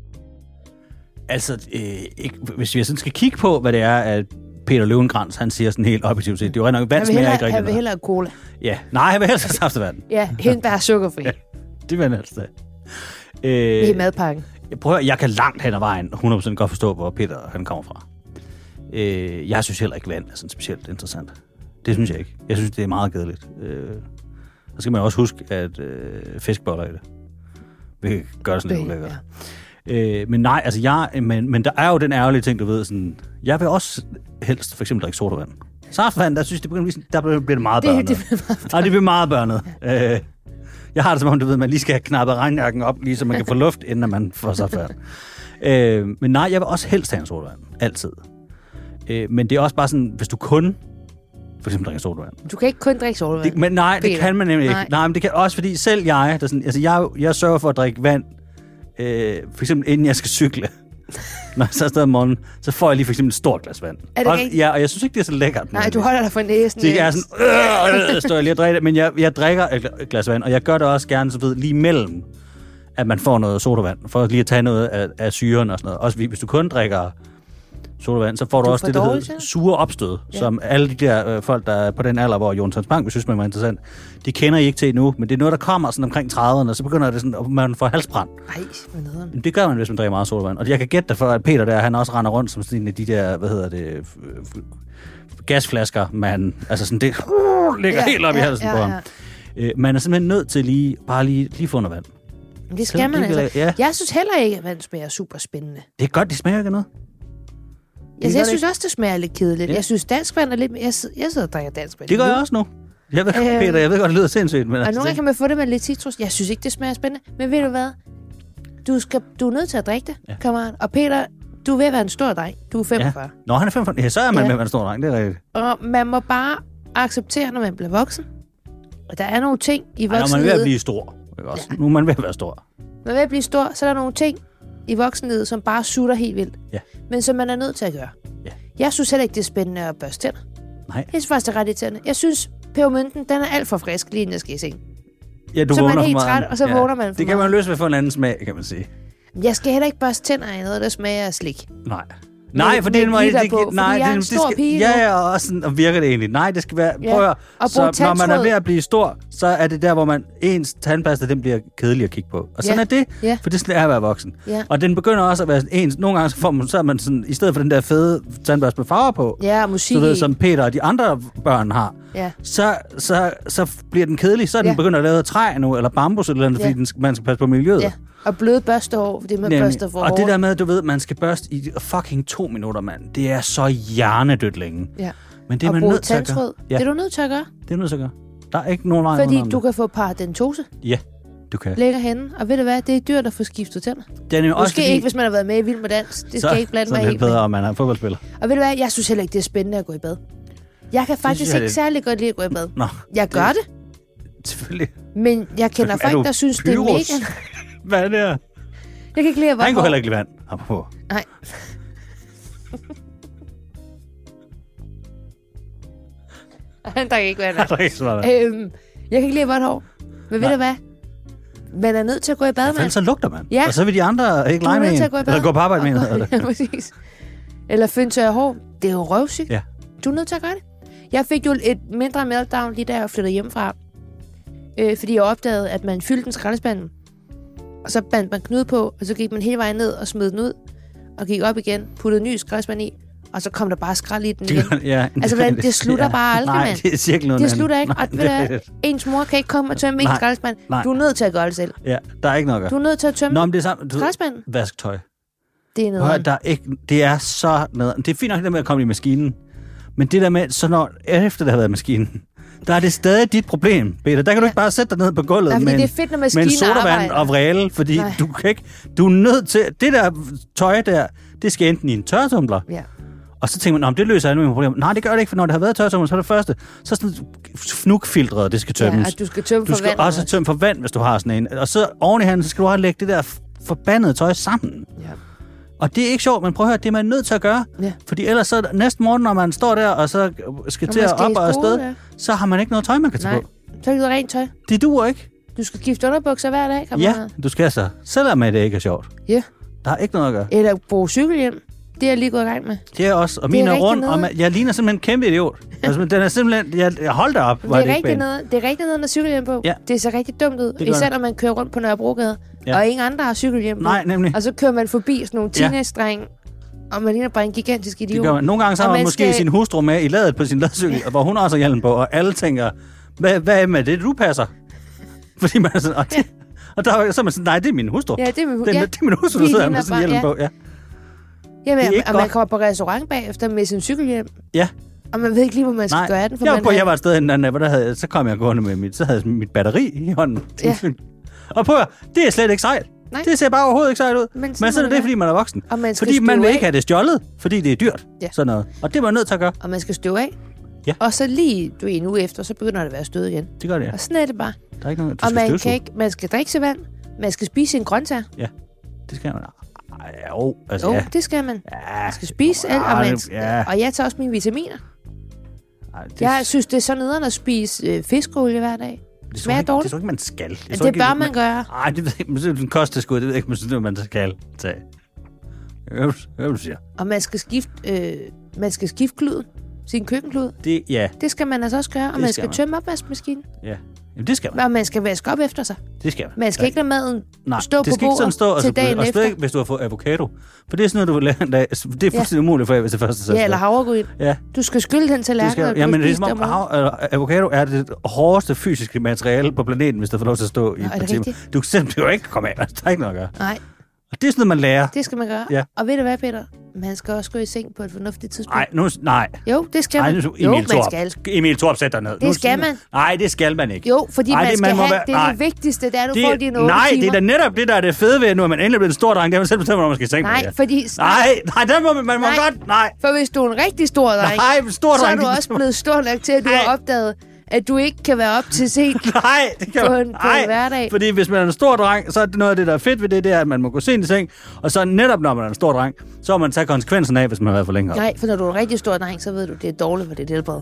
S2: Altså, øh, ikke, hvis vi sådan skal kigge på, hvad det er, at Peter Løvenkrantz, han siger sådan helt objektivt set. Det er jo nok, vand smager ikke rigtig.
S3: Han vil hellere cola.
S2: Ja, nej, han vil hellere saftevand.
S3: Ja, hindbær sukkerfri. Ja,
S2: det vil han helst da.
S3: Øh, I madpakken.
S2: Jeg prøver, jeg kan langt hen ad vejen hundrede procent godt forstå, hvor Peter han kommer fra. Øh, jeg synes heller ikke, vand er sådan specielt interessant. Det synes jeg ikke. Jeg synes, det er meget kedeligt. Øh, så skal man også huske, at øh, fiskeboller i det vil gøre det sådan lidt ulækkert. Ja. Øh, men nej, altså jeg, men, men der er jo den ærgerlige ting, du ved, sådan, jeg vil også helst for eksempel drikke sodavand. Saftevand, der synes jeg, det begynder, der bliver det meget børnet. Det, det bliver meget børnet. Nej, det bliver meget børnet. Ja. Øh, jeg har det som om, du ved, man lige skal have knappet regnjakken op, lige så man kan få luft, inden man får saftevand. øh, men nej, jeg vil også helst have en sodavand. Altid. Øh, men det er også bare sådan, hvis du kun for eksempel drikker sodavand.
S3: Du kan ikke kun drikke sodavand.
S2: Det, men nej, det kan man nemlig ikke. Nej. nej, men det kan også, fordi selv jeg, der sådan, altså jeg, jeg sørger for at drikke vand, øh, for eksempel inden jeg skal cykle. Når jeg så er afsted om morgenen, så får jeg lige for eksempel et stort glas vand. Er det og, ja, og jeg synes ikke, det er så lækkert.
S3: Nej, du holder dig for næsen.
S2: Det er sådan, øh, øh, står jeg lige og drikker det, men jeg, jeg drikker et glas vand, og jeg gør det også gerne, så ved, lige mellem, at man får noget sodavand, for lige at tage noget af, af syren og sådan noget. Også hvis du kun drikker sodavand, så får du, du også det, der hedder sure opstød, ja. Som alle de der øh, folk, der er på den alder, hvor Jonas Bank, vi synes, man er interessant, de kender I ikke til endnu, men det er noget, der kommer sådan omkring trediverne, og så begynder det sådan, at man får halsbrand.
S3: Nej, hvad nederen.
S2: Det gør man, hvis man drikker meget sodavand. Og jeg kan gætte dig for, at Peter der, han også render rundt som sådan en af de der, hvad hedder det, gasflasker, man, altså sådan, det uh, ligger ja, helt op ja, i halsen ja, på ham. Ja. Øh, man er simpelthen nødt til lige, bare lige, lige få noget vand.
S3: Men det skal man altså. Ja. Jeg synes heller ikke, at vand smager super spændende.
S2: Det er godt, det smager ikke noget.
S3: Jeg, jeg synes også, det smager lidt kedeligt. Ja. Jeg synes, dansk vand er lidt... Jeg, jeg sidder og drikker dansk vand.
S2: Det gør jeg også nu. Jeg ved, øh, Peter, jeg ved godt, det lyder sindssygt. Men
S3: og
S2: altså,
S3: nogle gange kan man få det med lidt citrus. Jeg synes ikke, det smager spændende. Men ved du hvad? Du, skal, du er nødt til at drikke det, ja. Kammerat. Og Peter, du er ved at være en stor dreng. Du er femogfyrre. Ja.
S2: Nå, han er femogfyrre. Ja, så er man ja. med at være en stor dreng. Det er rigtigt.
S3: Og man må bare acceptere, når man bliver voksen. Og der er nogle ting i voksenlivet...
S2: Når man er ved at blive stor. Også. Ja. Nu er man ved at være stor.
S3: Når man er ved at blive stor, så er der nogle ting i voksenlivet, som bare sutter helt vildt. Ja. Men som man er nødt til at gøre. Ja. Jeg synes heller ikke, det er spændende at børste tænder. Nej. Jeg synes faktisk, det er ret irriterende. Jeg synes, pebermynten, den er alt for frisk, lige inden jeg skal i seng.
S2: Ja, du
S3: så
S2: vågner
S3: man er helt
S2: meget.
S3: træt, og så ja. vågner man for
S2: Det kan
S3: meget.
S2: man løse ved at få en anden smag, kan man sige.
S3: Jeg skal heller ikke børste tænder af noget, der smager af slik.
S2: Nej. Nej,
S3: med,
S2: for
S3: med
S2: det,
S3: glitter
S2: det,
S3: på,
S2: det,
S3: fordi
S2: nej,
S3: jeg er en
S2: det,
S3: stor
S2: det skal,
S3: pige
S2: ja,
S3: nu.
S2: ja, og, sådan, og virker det egentlig. Nej, det skal være,
S3: Ja.
S2: prøv at,
S3: Og
S2: så,
S3: bruge
S2: når man er
S3: tandtråd.
S2: ved at blive stor, så er det der, hvor man ens tandpasta, den bliver kedelig at kigge på. Og sådan
S3: Ja.
S2: er det,
S3: Ja.
S2: for det skal er at være voksen.
S3: Ja.
S2: Og den begynder også at være ens, nogle gange så, får man, så er man sådan, i stedet for den der fede tandpasta med farver på,
S3: Ja, musik
S2: så ved,
S3: i.
S2: som Peter og de andre børn har,
S3: Ja.
S2: så, så, så bliver den kedelig, så er den
S3: Ja.
S2: begyndt at lave træ nu, eller bambus eller noget,
S3: Ja.
S2: fordi den, skal- man skal passe på miljøet.
S3: Ja. Og bløde børstehår, det med
S2: Nemlig.
S3: børster for
S2: Og det
S3: hårdt.
S2: der med, du ved, man skal børste i fucking to minutter, mand. Det er så hjernedødt længe.
S3: Ja.
S2: Men det er
S3: og
S2: man
S3: bruge
S2: nødt til at
S3: tandtråd.
S2: gøre. Ja,
S3: Det er du nødt til at gøre.
S2: det er nødt til at gøre. Der er ikke nogen vej
S3: Fordi
S2: udenom
S3: du
S2: det.
S3: kan få paradentose
S2: Ja, du kan.
S3: længere henne. Og ved du hvad, det er dyrt at få skiftet tænder.
S2: Det er nemlig også
S3: Måske
S2: fordi,
S3: ikke, hvis man har været med i Vild med Dans. Det skal
S2: så,
S3: jeg ikke blande
S2: så er
S3: mig
S2: det
S3: i.
S2: lidt bedre,
S3: Men...
S2: om man er fodboldspiller.
S3: Og ved du hvad, jeg synes heller ikke, det er spændende at gå i bad. Jeg kan faktisk
S2: jeg,
S3: ikke
S2: det-
S3: særlig godt lide at gå i bad.
S2: Nå,
S3: Jeg gør det,
S2: selvfølgelig.
S3: men jeg kender
S2: Er
S3: folk,
S2: du
S3: der synes, det er
S2: Pyrus?
S3: mega...
S2: Hvad er det her?
S3: Jeg kan ikke lide at være
S2: Han går
S3: hård.
S2: heller ikke lide vand. Apropos.
S3: Nej. Han drikker ikke vand.
S2: Der er ikke så meget.
S3: øhm, jeg kan ikke lide at være hår. Men ved
S2: Nej.
S3: du hvad? Man er nødt til at gå i bad,
S2: Ellers
S3: mand.
S2: så lugter man.
S3: Ja.
S2: Og så vil de andre ikke
S3: Du er
S2: lege med
S3: nødt til
S2: en.
S3: at gå i bad.
S2: Eller gå på arbejde med en. hedder
S3: Ja,
S2: det.
S3: præcis. Eller finde tørre hår. Det er jo røvsygt.
S2: Ja.
S3: Du er nødt til at gøre det. Jeg fik jo et mindre meltdown lige da jeg flyttede hjemmefra. Øh, fordi jeg opdagede, at man fyldte en skraldespanden. Og så bandt man knude på, og så gik man hele vejen ned og smed den ud. Og gik op igen, puttede en ny skraldespand i. Og så kom der bare skrald i den igen.
S2: Ja,
S3: Altså, hvordan- det slutter bare aldrig,
S2: Nej,
S3: mand.
S2: det er cirka noget
S3: Det
S2: andet.
S3: slutter ikke.
S2: Nej,
S3: Og ved
S2: det
S3: du
S2: er
S3: hvad?
S2: det.
S3: Ens mor kan ikke komme og tømme en
S2: Nej.
S3: skraldespand.
S2: Nej.
S3: Du er nødt til at gøre det selv.
S2: Ja, der er ikke noget at
S3: Du
S2: gøre.
S3: er nødt til at tømme
S2: Nå, men det er samme. Du,
S3: skraldespanden.
S2: vasketøj.
S3: Det er
S2: Hør,
S3: noget.
S2: der er ikke, det er så noget. Det er fint nok det der med at komme i maskinen. Men det der med, så når efter det har været i maskinen, der er det stadig dit problem, Peter. Der kan du
S3: Ja.
S2: ikke bare sætte dig ned på gulvet
S3: Nej, fordi
S2: med,
S3: det er
S2: en,
S3: fedt, når
S2: med en
S3: maskinen
S2: sodavand
S3: arbejder.
S2: og vræle, fordi
S3: Nej.
S2: du kan ikke, du er nødt til, det der tøj der, det skal enten i en tørretumbler,
S3: Ja.
S2: og så tænker man, "Nå, det løser alle mine problemer." Nej, det gør det ikke, for når det har været tørretumbler, så er det første, så er sådan fnugfiltret, det skal
S3: Ja,
S2: tømmes.
S3: at du skal tømme
S2: Du
S3: for
S2: skal
S3: vand.
S2: også tømme for vand, hvis du har sådan en. Og så oven i handen, så skal du også lægge det der forbandede tøj sammen.
S3: Ja.
S2: Og det er ikke sjovt, men prøv at høre, det er man nødt til at gøre.
S3: Ja.
S2: Fordi ellers så næste morgen, når man står der, og så skal
S3: Og
S2: til
S3: man
S2: at
S3: skal
S2: op
S3: i
S2: og
S3: skole,
S2: afsted,
S3: ja.
S2: så har man ikke noget tøj, man kan tage
S3: Nej,
S2: på.
S3: så er det rent tøj.
S2: Det duer ikke.
S3: Du skal skifte underbukser hver dag,
S2: Ja,
S3: kammerat.
S2: du skal så. Selvom det ikke er sjovt.
S3: Ja.
S2: Der er ikke noget at gøre.
S3: Eller bruge cykelhjem. Det er jeg lige gået i gang med.
S2: Det er også. Og
S3: Det er
S2: min er
S3: rigtig
S2: rundt, og
S3: noget.
S2: man, jeg ligner simpelthen en kæmpe idiot. Altså, men den er simpelthen... Jeg, jeg hold da op,
S3: Det
S2: var
S3: er,
S2: det ikke
S3: rigtig
S2: pænt.
S3: noget, det er rigtig noget med cykelhjem på.
S2: Ja.
S3: Det ser rigtig dumt ud.
S2: gør
S3: Især
S2: det.
S3: når man kører rundt på Nørrebrogade.
S2: Ja.
S3: Og ingen andre har cykelhjem på.
S2: Nej, nemlig.
S3: Og så kører man forbi sådan nogle
S2: Ja.
S3: teenage-drenge. Og man ligner bare en gigantisk
S2: Det
S3: idiot.
S2: gør man. Nogle gange så
S3: Og
S2: har man
S3: man
S2: måske
S3: skal-
S2: sin hustru med i ladet på sin ladcykel, hvor hun også har hjelm på, og alle tænker, hvad, hvad med det, du passer? Fordi man er sådan, og, det, og der, så er man sådan, nej, det er min hustru.
S3: Ja, det er min,
S2: Det,
S3: ja.
S2: det er min hustru, der
S3: Vi
S2: sidder
S3: ligner
S2: med sådan
S3: bare-
S2: hjelm
S3: ja.
S2: på. Ja.
S3: Jamen,
S2: det er ikke
S3: og man
S2: godt.
S3: kommer på restaurant bagefter med sin cykelhjem.
S2: Ja.
S3: Og man ved ikke lige, hvor man skal
S2: Nej,
S3: gøre den. For
S2: jeg var,
S3: man
S2: på,
S3: er-
S2: jeg var et sted, en anden, hvor der havde, så kom jeg gående med mit, så havde jeg mit batteri i hånden.
S3: Ja.
S2: Og på det er slet ikke sejt.
S3: Nej.
S2: Det ser bare overhovedet ikke sejt ud.
S3: Men
S2: Men,
S3: sådan
S2: Men så er
S3: må
S2: det,
S3: det
S2: fordi man er voksen.
S3: Og man skal
S2: Fordi man
S3: støve
S2: vil
S3: af.
S2: ikke have det stjålet, fordi det er dyrt.
S3: Ja.
S2: Sådan noget. Og det er man nødt til at gøre.
S3: Og man skal støve af.
S2: Ja.
S3: Og så lige du, en uge efter, så begynder det at være stød igen.
S2: Det gør det, ja.
S3: Og sådan er det bare.
S2: Der er ikke noget, du
S3: Og
S2: skal
S3: man,
S2: støvsuge.
S3: kan ikke, man skal drikke sig vand. Man skal spise sine grøntsager.
S2: Det skal man. Ej, jo, altså
S3: Jo,
S2: ja.
S3: det skal man.
S2: Ja,
S3: Man skal spise alt, og,
S2: Ah,
S3: man,
S2: det- ja.
S3: og jeg tager også mine vitaminer.
S2: Ej, det,
S3: Jeg synes, det er så nederen at spise øh, fiskeolie hver dag.
S2: det tror
S3: smager
S2: jeg ikke,
S3: dårligt.
S2: det tror jeg ikke, man skal. Jeg
S3: Men
S2: tror
S3: det
S2: ikke,
S3: bør man gøre.
S2: Nej, det ved jeg ikke, men det er en kosttilskud. Det ved jeg ikke, men det er, man skal tage. Jeg hører, hvad du siger.
S3: Og man skal skifte, øh, man skal skifte kluden. Sin køkkenklud.
S2: Det, ja,
S3: Det skal man altså også gøre. Og
S2: Det
S3: man
S2: skal
S3: skal
S2: man.
S3: tømme opvaskemaskinen.
S2: ja. Jamen, det skal man.
S3: Og man skal vaske op efter sig.
S2: Det skal man.
S3: Man skal ikke lade maden
S2: Nej,
S3: stå
S2: det
S3: på
S2: skal ikke sådan
S3: bordet
S2: stå, og,
S3: til
S2: så,
S3: dagen
S2: og
S3: efter.
S2: ikke, hvis du har fået avocado. For det er sådan noget, du vil lære en dag. Det er fuldstændig umuligt for jer, hvis det første sæt.
S3: Ja, eller havregryn.
S2: Ja,
S3: Du skal skylde den til
S2: det
S3: lærken,
S2: skal,
S3: og
S2: jamen,
S3: du
S2: det er
S3: spiser
S2: som om,
S3: det om morgenen.
S2: hav, eller, avocado er det hårdeste fysiske materiale på planeten, hvis det får lov til at stå i
S3: Nå,
S2: et
S3: er
S2: par
S3: det
S2: timer.
S3: rigtigt?
S2: Du kan simpelthen jo ikke komme af. Der er ikke noget at gøre.
S3: Nej,
S2: Og det er sådan noget, man lærer.
S3: det skal man gøre.
S2: Ja.
S3: Og ved du hvad, Peter? Man skal også gå i seng på et fornuftigt tidspunkt.
S2: Nej, nu, nej.
S3: Jo, det skal
S2: Nej,
S3: man.
S2: nu,
S3: Jo,
S2: Emil
S3: man
S2: Torp.
S3: skal.
S2: Emil Torp, sæt dig ned.
S3: Det skal man.
S2: Nej, det skal man ikke.
S3: Jo, fordi
S2: Nej,
S3: man
S2: det-
S3: skal
S2: man må
S3: have,
S2: være-
S3: det er
S2: nej.
S3: det vigtigste, det er, at du
S2: Det-
S3: får dine otte
S2: nej,
S3: timer.
S2: det er da netop det, der er det fede ved, nu er man endelig blevet en stor dreng. Det er man selv bestemmer, når man skal i seng. med
S3: Nej,
S2: det.
S3: fordi...
S2: Nej, nej, der må man, man må
S3: Nej.
S2: godt. Nej,
S3: For hvis du er en rigtig stor dreng,
S2: nej, stor
S3: så er
S2: dreng.
S3: du også blevet stor nok til, at du
S2: Nej.
S3: har opdaget, at du ikke kan være op til sent.
S2: Nej, det kan
S3: På
S2: man-
S3: en- på
S2: nej,
S3: en hverdag.
S2: Fordi hvis man er en stor dreng, så er det noget af det, der er fedt ved det, det er, at man må gå sent i seng. Og så netop, når man er en stor dreng, så må man tage konsekvensen af, hvis man har været for længe op.
S3: Nej, for når du er en rigtig stor dreng, så ved du, det er dårligt for dit helbred.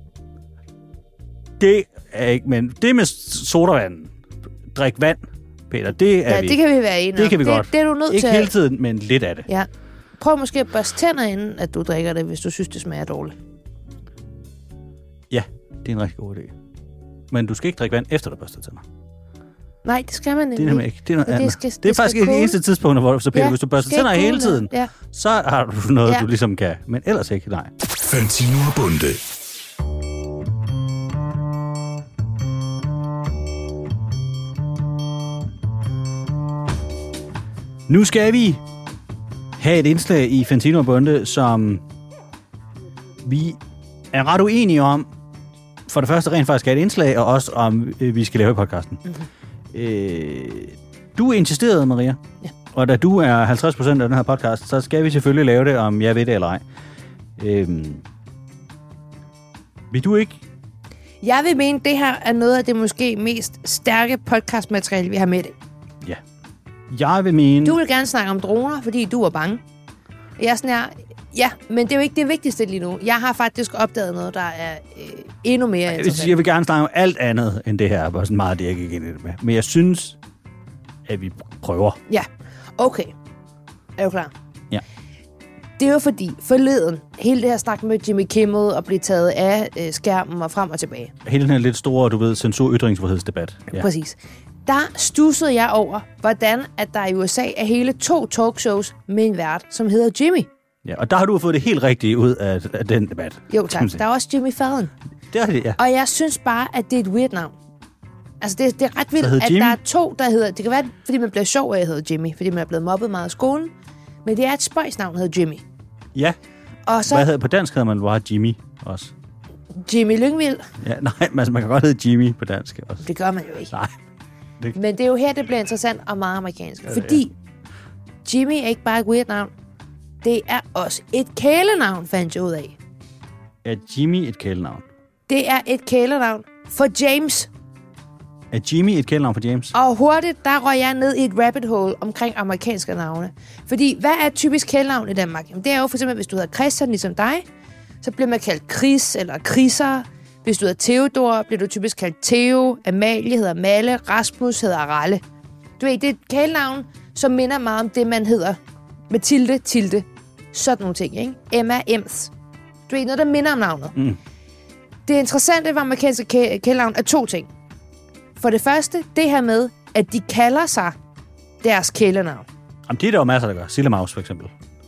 S2: Det er ikke, men det med sodavand, drik vand, Peter, det er
S3: Ja,
S2: vi.
S3: det kan vi være enige
S2: Det
S3: om.
S2: kan vi
S3: det,
S2: godt.
S3: Det er du nødt
S2: Ikke
S3: til.
S2: hele tiden, men lidt af det.
S3: Ja. prøv måske at børste tænder, inden at du drikker det, hvis du synes, det smager dårligt.
S2: Ja, det er en rigtig god idé. Men du skal ikke drikke vand, efter du børster tænder.
S3: Nej, det skal man nemlig.
S2: Det er nemlig ikke. Det er noget
S3: det
S2: andet.
S3: Skal,
S2: det er
S3: det
S2: faktisk et af de eneste tidspunkter, hvor så Peter,
S3: ja,
S2: hvis du børster tænder hele tiden,
S3: ja.
S2: så har du noget,
S3: ja.
S2: du ligesom kan. Men ellers ikke, nej.
S1: Fantino og Bunde.
S2: Nu skal vi have et indslag i Fantino og Bunde, som vi er ret uenige om. For det første rent faktisk er et indslag, og også om øh, vi skal lave podcasten. Mm-hmm. Øh, du insisterede, Maria.
S3: Ja.
S2: Og da du er halvtreds procent af den her podcast, så skal vi selvfølgelig lave det, om jeg ved det eller ej. Øh, vil du ikke?
S3: Jeg vil mene, at det her er noget af det måske mest stærke podcastmateriale, vi har med det.
S2: Ja. Jeg vil mene...
S3: Du vil gerne snakke om droner, fordi du er bange. Jeg er sådan her, ja, men det er jo ikke det vigtigste lige nu. Jeg har faktisk opdaget noget, der er øh, endnu mere
S2: jeg,
S3: interessant.
S2: jeg vil gerne snakke om alt andet end det her, bare sådan meget det, jeg gik ind i det med. Men jeg synes, at vi prøver.
S3: Ja, okay. Er du klar?
S2: Ja.
S3: Det er jo fordi, forleden, hele det her snak med Jimmy Kimmel og blive taget af øh, skærmen og frem og tilbage.
S2: Hele den her lidt store, du ved, censur-ytringsfrihedsdebat. Ja.
S3: Præcis. Der stussede jeg over, hvordan at der i U S A er hele to talkshows med en vært, som hedder Jimmy.
S2: Ja, og der har du fået det helt rigtige ud af, af den debat.
S3: Jo tak, der er også Jimmy Fallon.
S2: Det er det, ja.
S3: Og jeg synes bare, at det er et weird navn. Altså, det, det er ret vildt, at
S2: Jimmy?
S3: der er to, der hedder... Det kan være, fordi man bliver sjov af, at jeg hedder Jimmy, fordi man er blevet mobbet meget i skolen. Men det er et spøjsnavn, der hedder Jimmy.
S2: Ja.
S3: Og så
S2: Hvad hedder på dansk hedder man bare Jimmy også?
S3: Jimmy Lyngvild.
S2: Ja, nej, altså, man kan godt hedde Jimmy på dansk også.
S3: Det gør man jo ikke.
S2: Nej. Det...
S3: Men det er jo her, det bliver interessant og meget amerikansk. Ja, fordi ja. Jimmy er ikke bare et weird navn. Det er også et kælenavn, fandt jeg ud af.
S2: Er Jimmy et kælenavn?
S3: Det er et kælenavn for James.
S2: Er Jimmy et kælenavn for James?
S3: Og hurtigt, der røg jeg ned i et rabbit hole omkring amerikanske navne. Fordi, hvad er et typisk kælenavn i Danmark? Jamen, det er jo for eksempel, hvis du hedder Christian, ligesom dig, så bliver man kaldt Chris eller Chrisser. Hvis du hedder Theodor, bliver du typisk kaldt Theo. Amalie hedder Malle. Rasmus hedder Ralle. Du ved, det er et kælenavn, som minder meget om det, man hedder Mathilde, Tilde. Sådan nogle ting, ikke? Emma, Ems. Du ved, noget, der minder om navnet. Mm. Det interessante ved amerikanske kæ- kælenavn er to ting. For det første, det her med, at de kalder sig deres kælenavn.
S2: Jamen, det er der jo masser, der gør. Sille Maus, for eksempel.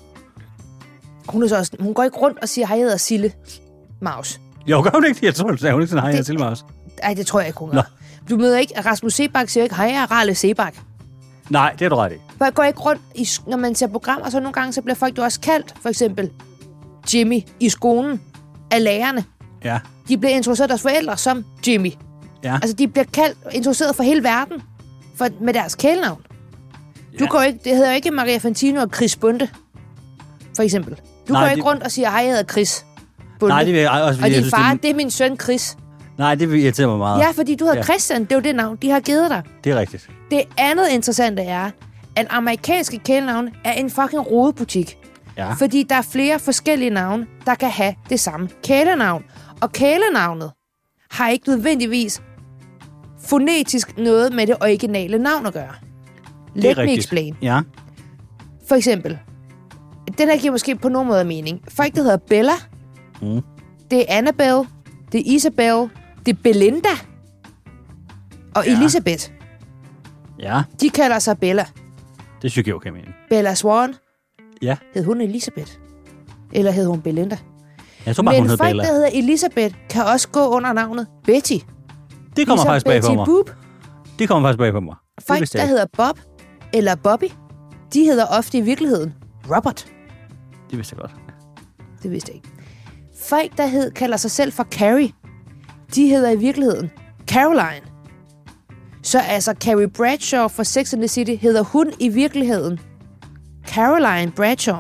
S3: Hun, er så også, hun går ikke rundt og siger, hej, jeg hedder Sille Maus.
S2: Jo, gør hun ikke? Jeg tror, hun siger, hun ikke sådan, hej, jeg hedder Sille Maus.
S3: Nej, det tror jeg ikke, hun gør. Du møder ikke, at Rasmus Sebak siger ikke, hej, jeg er Ralle Sebak.
S2: Nej, det er du ret i.
S3: For jeg går ikke rundt, i, når man ser programmer, så nogle gange, så bliver folk jo også kaldt, for eksempel Jimmy i skolen af lærerne.
S2: Ja.
S3: De bliver introduceret deres forældre som Jimmy.
S2: Ja.
S3: Altså, de bliver kaldt, introduceret for hele verden for, med deres kælenavn. Du ja. går ikke, det hedder jo ikke Maria Fantino og Chris Bunde, for eksempel. Du
S2: Nej,
S3: går ikke
S2: det...
S3: rundt og siger, hej, jeg hedder Chris Bunde.
S2: Nej, det vil jeg også,
S3: og din
S2: jeg synes,
S3: far,
S2: det...
S3: det er min søn Chris.
S2: Nej, det vil irritere mig meget.
S3: Ja, fordi du hedder
S2: ja.
S3: Christian. Det er jo det navn, de har givet dig.
S2: Det er rigtigt.
S3: Det andet interessante er, at amerikanske kælenavn er en fucking rodebutik.
S2: Ja.
S3: Fordi der er flere forskellige navne, der kan have det samme kælenavn. Og kælenavnet har ikke nødvendigvis fonetisk noget med det originale navn at gøre.
S2: Det er
S3: Let me
S2: rigtigt.
S3: explain.
S2: Ja.
S3: For eksempel, den her giver måske på nogen måde mening. Folk, der hedder Bella, mm. det er Annabelle, det er Isabel, det er Belinda og
S2: ja.
S3: Elisabeth.
S2: Ja.
S3: De kalder sig Bella.
S2: Det synes jeg okay mening.
S3: Bella Swan.
S2: Ja.
S3: Hed hun Elisabeth? Eller hed hun Belinda?
S2: Jeg tror bare,
S3: Men
S2: hun hed
S3: folk,
S2: Bella.
S3: der hedder Elisabeth, kan også gå under navnet Betty.
S2: Det kommer
S3: ligesom
S2: faktisk bag på
S3: Betty
S2: mig.
S3: Boop.
S2: Det kommer faktisk bag på mig.
S3: Folk, der hedder Bob eller Bobby, de hedder ofte i virkeligheden Robert.
S2: Det vidste jeg godt.
S3: Det vidste jeg ikke. Folk, der hed, kalder sig selv for Carrie, de hedder i virkeligheden Caroline. Så altså Carrie Bradshaw fra Sex and the City hedder hun i virkeligheden Caroline Bradshaw.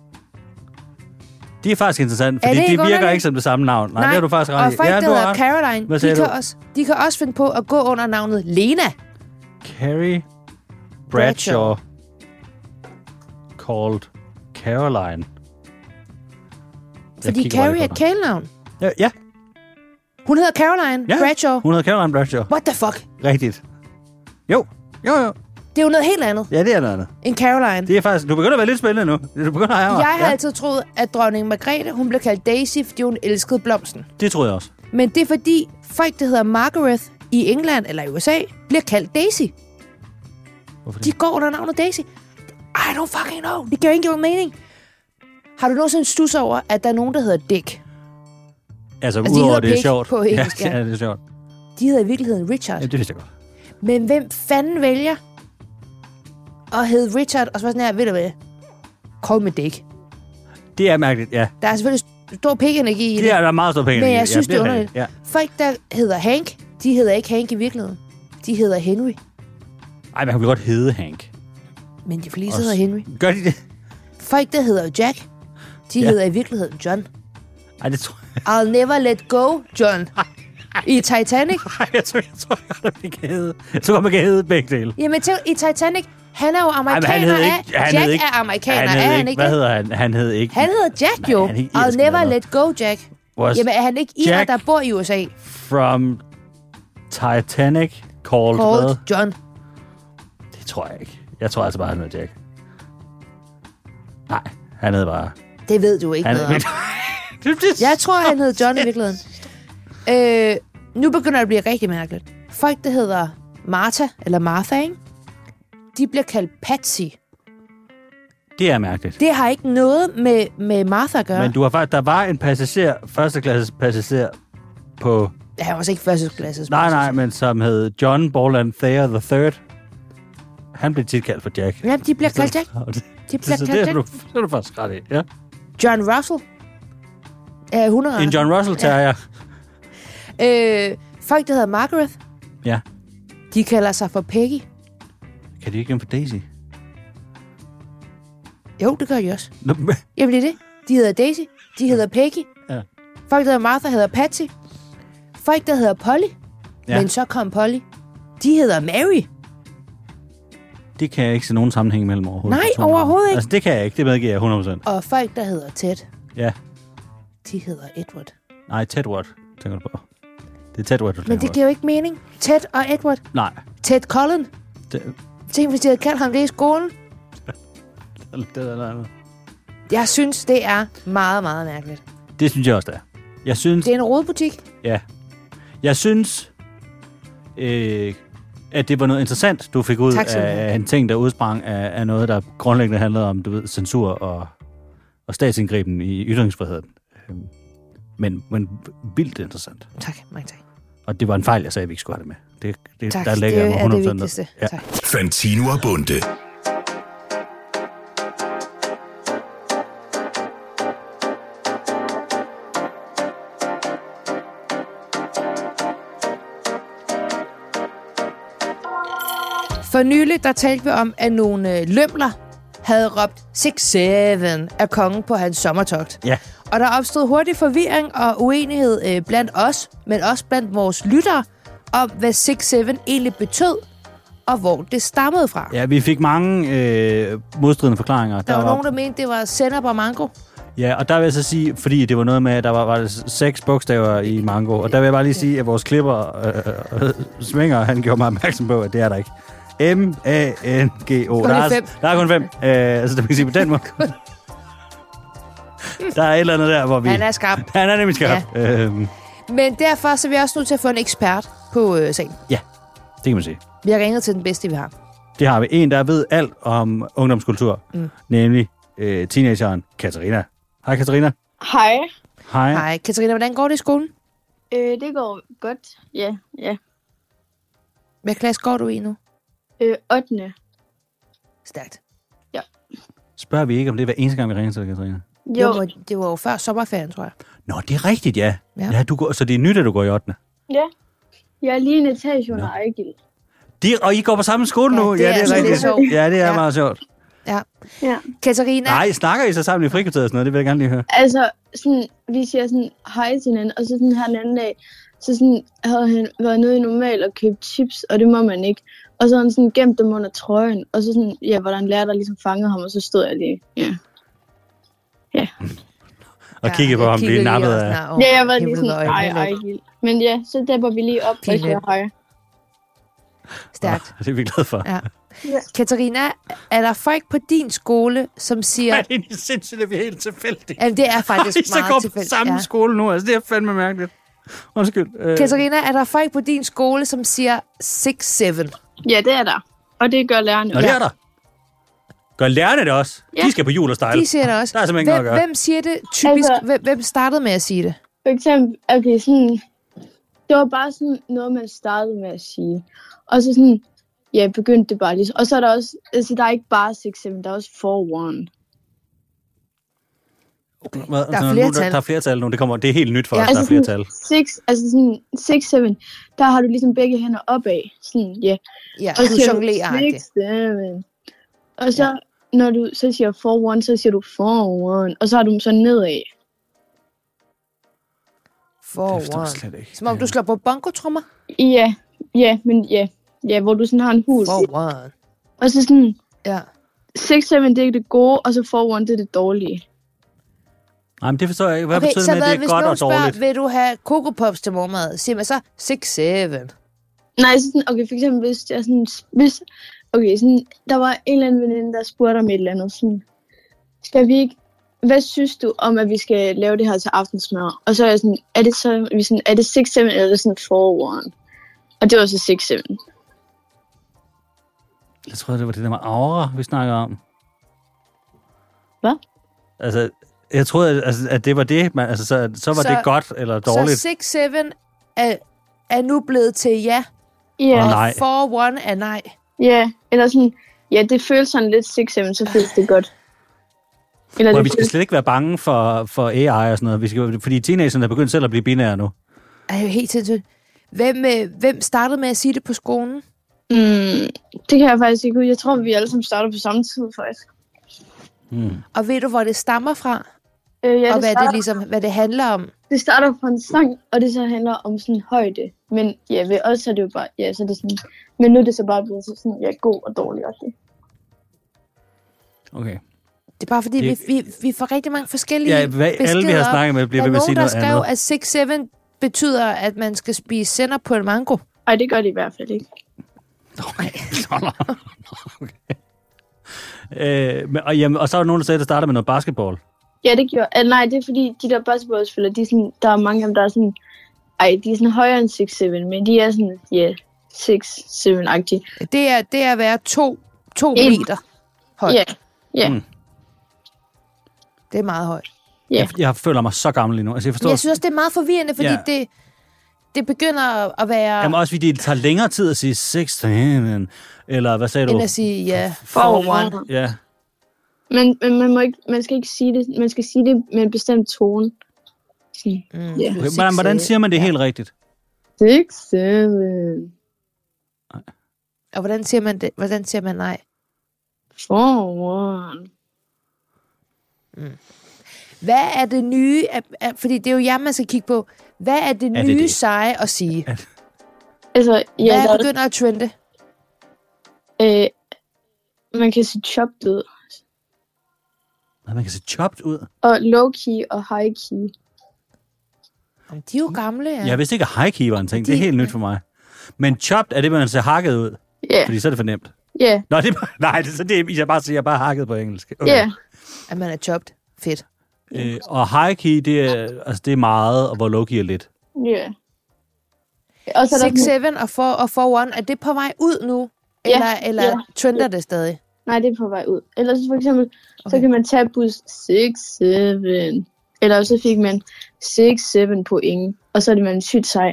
S2: Det er faktisk interessant, fordi
S3: det
S2: det,
S3: ikke
S2: virker
S3: underligt?
S2: ikke som det samme navn. Nej, Nej. det er du faktisk ret
S3: og
S2: i.
S3: folk,
S2: Ja,
S3: der
S2: du har
S3: hedder
S2: ret.
S3: Caroline, de kan, også, de kan også finde på at gå under navnet Lena.
S2: Carrie Bradshaw, Bradshaw. Called Caroline.
S3: Fordi Carrie er et kælenavn.
S2: Ja, ja.
S3: Hun hedder Caroline
S2: ja,
S3: Bradshaw.
S2: hun hedder Caroline Bradshaw.
S3: What the fuck?
S2: Rigtigt. Jo, jo, jo.
S3: Det er jo noget helt andet
S2: Ja, det er noget andet.
S3: end Caroline.
S2: Det er faktisk... Du begynder at være lidt spændende nu. Du begynder at have mig.
S3: Jeg har
S2: Ja.
S3: altid troet, at dronning Margrethe, hun blev kaldt Daisy, fordi hun elskede blomsten.
S2: Det troede jeg også.
S3: Men det er fordi, folk, der hedder Margaret i England eller i U S A, bliver kaldt Daisy.
S2: Hvorfor
S3: De
S2: det?
S3: går under navnet Daisy. I don't fucking know. Det giver ikke nogen mening. Har du nogensinde stus over, at der er nogen, der hedder Dick?
S2: Altså,
S3: Altså, de
S2: udover
S3: hedder
S2: det er
S3: pig
S2: sjovt.
S3: på engelsk,
S2: ja,
S3: ja.
S2: ja, det er sjovt.
S3: De hedder i virkeligheden Richard.
S2: Ja, det vidste jeg godt.
S3: Men hvem fanden vælger at hedde Richard, og så var sådan her, ved du hvad? Call me Dick.
S2: Det er mærkeligt, ja.
S3: Der er selvfølgelig stor pik-energi i det.
S2: Det er der meget stor penge.
S3: Men jeg synes,
S2: ja,
S3: det er underligt.
S2: Ja.
S3: Folk, der hedder Hank, de hedder ikke Hank i virkeligheden. De hedder Henry.
S2: Ej, man kan godt hedde Hank.
S3: Men de fleste
S2: Også-
S3: hedder Henry.
S2: Gør de det?
S3: Folk, der hedder Jack, de
S2: Ja.
S3: hedder i virkeligheden John.
S2: Ej, det tror jeg...
S3: I'll never let go, John. I Titanic.
S2: Ej, jeg tror, jeg tror godt, at vi kan hedde... Jeg tror godt, man kan hedde begge dele.
S3: Jamen, til, i Titanic, han er jo amerikaner
S2: Ej, men han hed
S3: af...
S2: ikke- han
S3: Jack
S2: hed ikke-
S3: er amerikaner,
S2: hed
S3: er han
S2: ikke,
S3: ikke
S2: Hvad
S3: det?
S2: hedder han? Han hed ikke...
S3: Han hedder Jack jo.
S2: han er ikke
S3: I'll
S2: irsk
S3: never
S2: eller
S3: let go, Jack.
S2: Was
S3: Jamen, er han ikke irer,
S2: Jack
S3: der bor i U S A?
S2: from Titanic called,
S3: Called
S2: hvad?
S3: John.
S2: Det tror jeg ikke. Jeg tror altså bare, han hedder Jack. Nej, han hed bare...
S3: Det ved du ikke
S2: Han,
S3: noget om.
S2: det, det,
S3: Jeg tror, han hed John i virkeligheden. Øh, nu begynder det at blive rigtig mærkeligt. Folk, der hedder Martha, eller Martha, ikke? De bliver kaldt Patsy.
S2: det er mærkeligt.
S3: Det har ikke noget med, med Martha at gøre.
S2: Men du har faktisk... Der var en passager, førsteklasses passager på...
S3: Det er også ikke første klasse.
S2: Nej, nej, men som hed John Borland Thayer the Third. Han blev tit kaldt for Jack.
S3: Ja, de bliver kaldt Jack.
S2: Og det-
S3: De bliver
S2: så
S3: kaldt
S2: det er
S3: Jack.
S2: du, det er du faktisk ret i, ja.
S3: John Russell. Øh, hundrede.
S2: En John Russell Terrier.
S3: Øh, folk, der hedder Margaret,
S2: Ja.
S3: de kalder sig for Peggy.
S2: Kan de ikke glemme for Daisy?
S3: Jo, det gør de også.
S2: Nå, men-
S3: Jamen, det er det. De hedder Daisy. De hedder Peggy.
S2: Ja.
S3: Folk, der hedder Martha, hedder Patsy. Folk, der hedder Polly.
S2: Ja.
S3: Ja. Men så kom Polly. De hedder Mary.
S2: Det kan jeg ikke se nogen sammenhæng mellem overhovedet.
S3: Nej,
S2: Personer.
S3: overhovedet ikke.
S2: Altså, det kan jeg ikke. Det medgiver jeg hundrede procent.
S3: Og folk, der hedder Ted,
S2: Ja.
S3: de hedder Edward.
S2: Nej, Tedward, tænker du på. Det er Tedward, du
S3: Men
S2: tænker
S3: det
S2: på.
S3: giver jo ikke mening. Ted og Edward.
S2: Nej.
S3: Ted Cullen.
S2: Det,
S3: Tænk, hvis de havde kaldt ham det i skolen.
S2: det, det, det,
S3: Jeg synes, det er meget, meget mærkeligt.
S2: det synes jeg også, det er. Jeg synes...
S3: Det er en rodebutik.
S2: Ja. Jeg synes, øh, at det var noget interessant, du fik ud
S3: Tak skal du have.
S2: af en ting, der udsprang af, af noget, der grundlæggende handlede om, du ved, censur og, og statsindgriben i ytringsfriheden. Øhm, Men, men vildt interessant.
S3: Tak, mange tak.
S2: Og det var en fejl, jeg sagde, at vi ikke skulle have det med. Det, det,
S3: Tak,
S2: der
S3: det
S2: lægger jeg mig
S3: er det
S2: hundrede procent
S3: vigtigste.
S2: Ja.
S3: Tak.
S1: Fantino og Bunde.
S3: For nylig, der talte vi om, at nogle øh, lømler havde råbt six seven af kongen på hans sommertogt.
S2: Ja.
S3: Og der opstod hurtig forvirring og uenighed øh, blandt os, men også blandt vores lyttere, om hvad six seven egentlig betød, og hvor det stammede fra.
S2: Ja, vi fik mange øh, modstridende forklaringer.
S3: Der var, var nogen, der mente, det var sennep og mango.
S2: Ja, og der vil jeg så sige, fordi det var noget med, at der var, var det seks bogstaver i mango, og der vil jeg bare lige sige, at vores klipper, øh, øh, Svinger, han gjorde mig opmærksom på, at det er der ikke. M A N G O.
S3: Kun
S2: Der er,
S3: fem.
S2: der er kun fem. Øh, altså, det kan sige på den måde. Der er et eller andet der, hvor vi...
S3: Han er skarp.
S2: Han er nemlig skarp. Ja. Øhm,
S3: Men derfor så er vi også nødt til at få en ekspert på øh, sagen.
S2: ja, det kan man sige.
S3: Vi har ringet til den bedste, vi har.
S2: Det har vi. En, der ved alt om ungdomskultur, mm. nemlig øh, teenageren Katarina. Hej, Katarina.
S4: Hej.
S2: Hej.
S3: Hej, Katarina, hvordan går det i skolen?
S4: Øh, det går godt. Ja, ja.
S3: Hvad klasse går du i nu?
S4: Øh, ottende.
S3: Stærkt.
S2: Spørger vi ikke, om det er hver eneste gang, vi ringer til dig, Katarina?
S3: Jo.
S4: Jo.
S3: Det, var, det var jo før sommerferien, tror jeg.
S2: Nå, det er rigtigt, ja.
S3: Ja.
S2: ja du går, så det er nyt, at du går i ottende.
S4: Ja. Jeg er lige en etage under
S2: Nå.
S4: Ejgil.
S2: De, og I går på samme skole
S3: Ja,
S2: nu?
S3: det er altså lidt
S2: rigtigt.
S3: sjovt.
S2: Ja, det er
S3: Ja.
S2: ja. meget sjovt.
S3: Ja.
S4: Ja.
S3: Katarina,
S2: Nej, snakker I så sammen i frikvarteret og sådan noget? Det vil jeg gerne lige høre.
S4: Altså, sådan, vi siger sådan hej til hinanden, og så sådan her den anden dag, så sådan, havde han været nede i normal og købt chips, og det må man ikke. Og så havde han sådan gemt dem under trøjen, og så sådan, ja, hvordan lærer der ligesom fangede ham, og så stod jeg lige, ja. Ja,
S2: Og kigge på ham blive nappet af...
S4: ja jeg var lige sådan, ej, Ejgil. Men ja, så dapper vi lige op og
S3: Pinligt.
S4: siger hej.
S3: Stærkt.
S2: Det er vi glade for.
S3: Ja.
S4: Ja.
S3: Katarina, er der folk på din skole, som siger...
S2: Ja, det er egentlig sindssygt, at vi er helt tilfældige.
S3: Jamen, det er faktisk
S2: Ej, så
S3: meget
S2: går på
S3: tilfældigt.
S2: samme
S3: Ja.
S2: skole nu. Altså, det er fandme mærkeligt. Undskyld. Øh.
S3: Katarina, er der folk på din skole, som siger seks syv?
S4: Ja, det er der. Og det gør lærerne.
S2: Nå, det er der. Gør lærerne det også?
S4: Ja.
S2: De skal på jul og style.
S3: De siger det også.
S2: Der er simpelthen ikke
S3: hvem,
S2: noget at gøre.
S3: hvem siger det typisk?
S4: Altså-
S3: Hvem, hvem startede med at sige det?
S4: For eksempel, okay, sådan... Det var bare sådan noget, man startede med at sige. Og så sådan... Ja, begyndte det bare lige. Og så er der også... Altså, der er ikke bare seks syv, der er også fire et.
S2: Hvad,
S3: Der er
S2: altså,
S3: flere
S2: nu, der,
S3: tal.
S2: der er flere tal nu. Det, kommer, det er helt nyt for
S3: Ja.
S2: os, der er flere tal.
S4: seks, altså sådan seks syv, der har du ligesom begge hænder opad. Sådan, ja.
S3: Ja,
S4: Og
S3: du
S4: så siger
S3: jonglerer-agtigt.
S4: seks syv. Og så, ja. når du så siger fire et, så siger du fire et. Og så har du dem så nedad.
S3: For
S2: Det forstår jeg
S3: one.
S2: slet ikke.
S3: Som om du slår på bongotrummer?
S4: Ja, ja, men ja. Ja, hvor du sådan har en hul.
S3: For one.
S4: Og så sådan,
S3: Ja.
S4: seks syv, det er det gode, og så fire et, det er det dårlige.
S2: Nej, men det forstår jeg ikke. Hvad
S3: Okay,
S2: betyder
S3: så
S2: det med,
S3: hvad,
S2: at det er
S3: hvis
S2: godt
S3: nogen
S2: og dårligt?
S3: spørger, vil du have Coco Pops til morgenmad? Siger man så seks syv?
S4: Nej, så sådan, okay, for eksempel, hvis jeg sådan, hvis, okay, sådan, der var en eller anden veninde, der spurgte om et eller andet, sådan, skal vi ikke, hvad synes du om, at vi skal lave det her til aftensmad? Og så er jeg sådan, er det så, vi sådan, er det seks syv, eller er det sådan fire et? Og det var så seks syv.
S2: Jeg tror, det var det der med aura, vi snakker om.
S4: Hvad?
S2: Altså, jeg troede, at, altså, at det var det, man, altså, så, så var
S3: Så-
S2: det godt eller dårligt.
S3: Så seks syv er, er nu blevet til ja,
S4: Ja,
S2: Åh, nej.
S3: for one er nej.
S4: ja, eller sådan, ja, det føles sådan lidt seks syv, så føles det godt. Eller
S2: Hvor
S4: det
S2: vi skal
S4: føles,
S2: slet ikke være bange for, for A I og sådan noget. Vi skal, fordi teenagerne er begyndt selv at blive binære nu.
S3: Er jo helt sindssygt. Hvem, øh, hvem startede med at sige det på skolen?
S4: mm, det kan jeg faktisk ikke ud. Jeg tror, vi alle sammen starter på samme tid, faktisk.
S2: Hmm.
S3: Og ved du, hvor det stammer fra?
S4: Øh, ja,
S3: Og hvad
S4: starter,
S3: det, ligesom, hvad det handler om?
S4: det starter fra en sang, og det så handler om sådan højde. Men ja, ved os er det jo bare, ja, så er det sådan, men nu er det så bare blevet sådan, ja, god og dårlig også.
S2: Okay.
S3: Det er bare fordi,
S2: Det-
S3: vi, vi, vi får rigtig mange forskellige
S2: Ja, hvad, alle vi har
S3: beskeder.
S2: snakket med, bliver
S3: Der
S2: ved
S3: er
S2: med at
S3: nogen,
S2: sige
S3: der
S2: noget
S3: skrev,
S2: andet.
S3: at seks syv betyder, at man skal spise sender på en mango.
S4: Ej, det gør det i hvert fald ikke.
S2: Okay. okay. Øh, men, og, jamen, og så er der nogen, der sagde, at det starter med noget basketball.
S4: Ja, det gjorde. Uh, nej, det er fordi, de der basketballspillere, de er sådan, der er mange af dem, der er sådan, ej, de er sådan højere end seks syv, men de er sådan, ja, yeah, seks syv-agtige.
S3: Det er, det er at være to, to
S4: En.
S3: meter højt.
S4: Ja, ja,
S2: Mm.
S3: Det er meget højt.
S4: ja.
S2: Jeg, jeg føler mig så gammel lige nu. Altså, jeg forstår,
S3: Men jeg synes også, det er meget forvirrende, fordi
S2: Ja.
S3: ja. det, det begynder at være...
S2: jamen, også fordi det tager længere tid at sige seks, eller hvad sagde du?
S3: end at sige ja,
S4: For
S3: for one.
S2: Ja.
S4: Men, men man, må ikke, man skal ikke sige det, man skal sige det med en bestemt tone. Sådan,
S3: Mm,
S4: Ja.
S2: Okay, hvordan, hvordan siger man det
S3: ja.
S2: helt rigtigt?
S4: seks syv.
S3: Og hvordan siger man det? Hvordan siger man nej?
S4: For one.
S3: Hvad er det nye? af- af- Fordi det er jo jer, man skal kigge på. Hvad er det
S2: Er det
S3: nye
S2: det?
S3: seje at sige?
S4: Altså, ja,
S3: Hvad
S4: der,
S3: begynder at trende?
S4: øh, man kan sige chopped ud.
S2: Man kan se chopped ud.
S4: Og low-key og high-key.
S3: Jamen, de er jo gamle, ja.
S2: Jeg vidste ikke, at high key var en ting. Det er
S3: De-
S2: helt nyt for mig. Men chopped er det, man ser hakket ud.
S4: Ja,
S2: Fordi så er det for nemt.
S4: ja,
S2: Nå, det er bare, nej, det, så det er, jeg bare siger, jeg bare hakket på engelsk.
S4: ja.
S3: At man er chopped. Fedt.
S2: Øh, og high key, det er, altså, det er meget, og hvor low key er lidt.
S4: Ja. Og så er der
S3: seks
S4: sådan,
S3: syv og for og for one, er det på vej ud nu?
S4: Ja,
S3: Eller, eller
S4: ja,
S3: trender det stadig?
S4: nej, det er på vej ud. Ellers for eksempel, okay. så
S3: Okay.
S4: kan man tage bus seks syv. Eller så fik man seks syv point. Og så er det man sygt sej.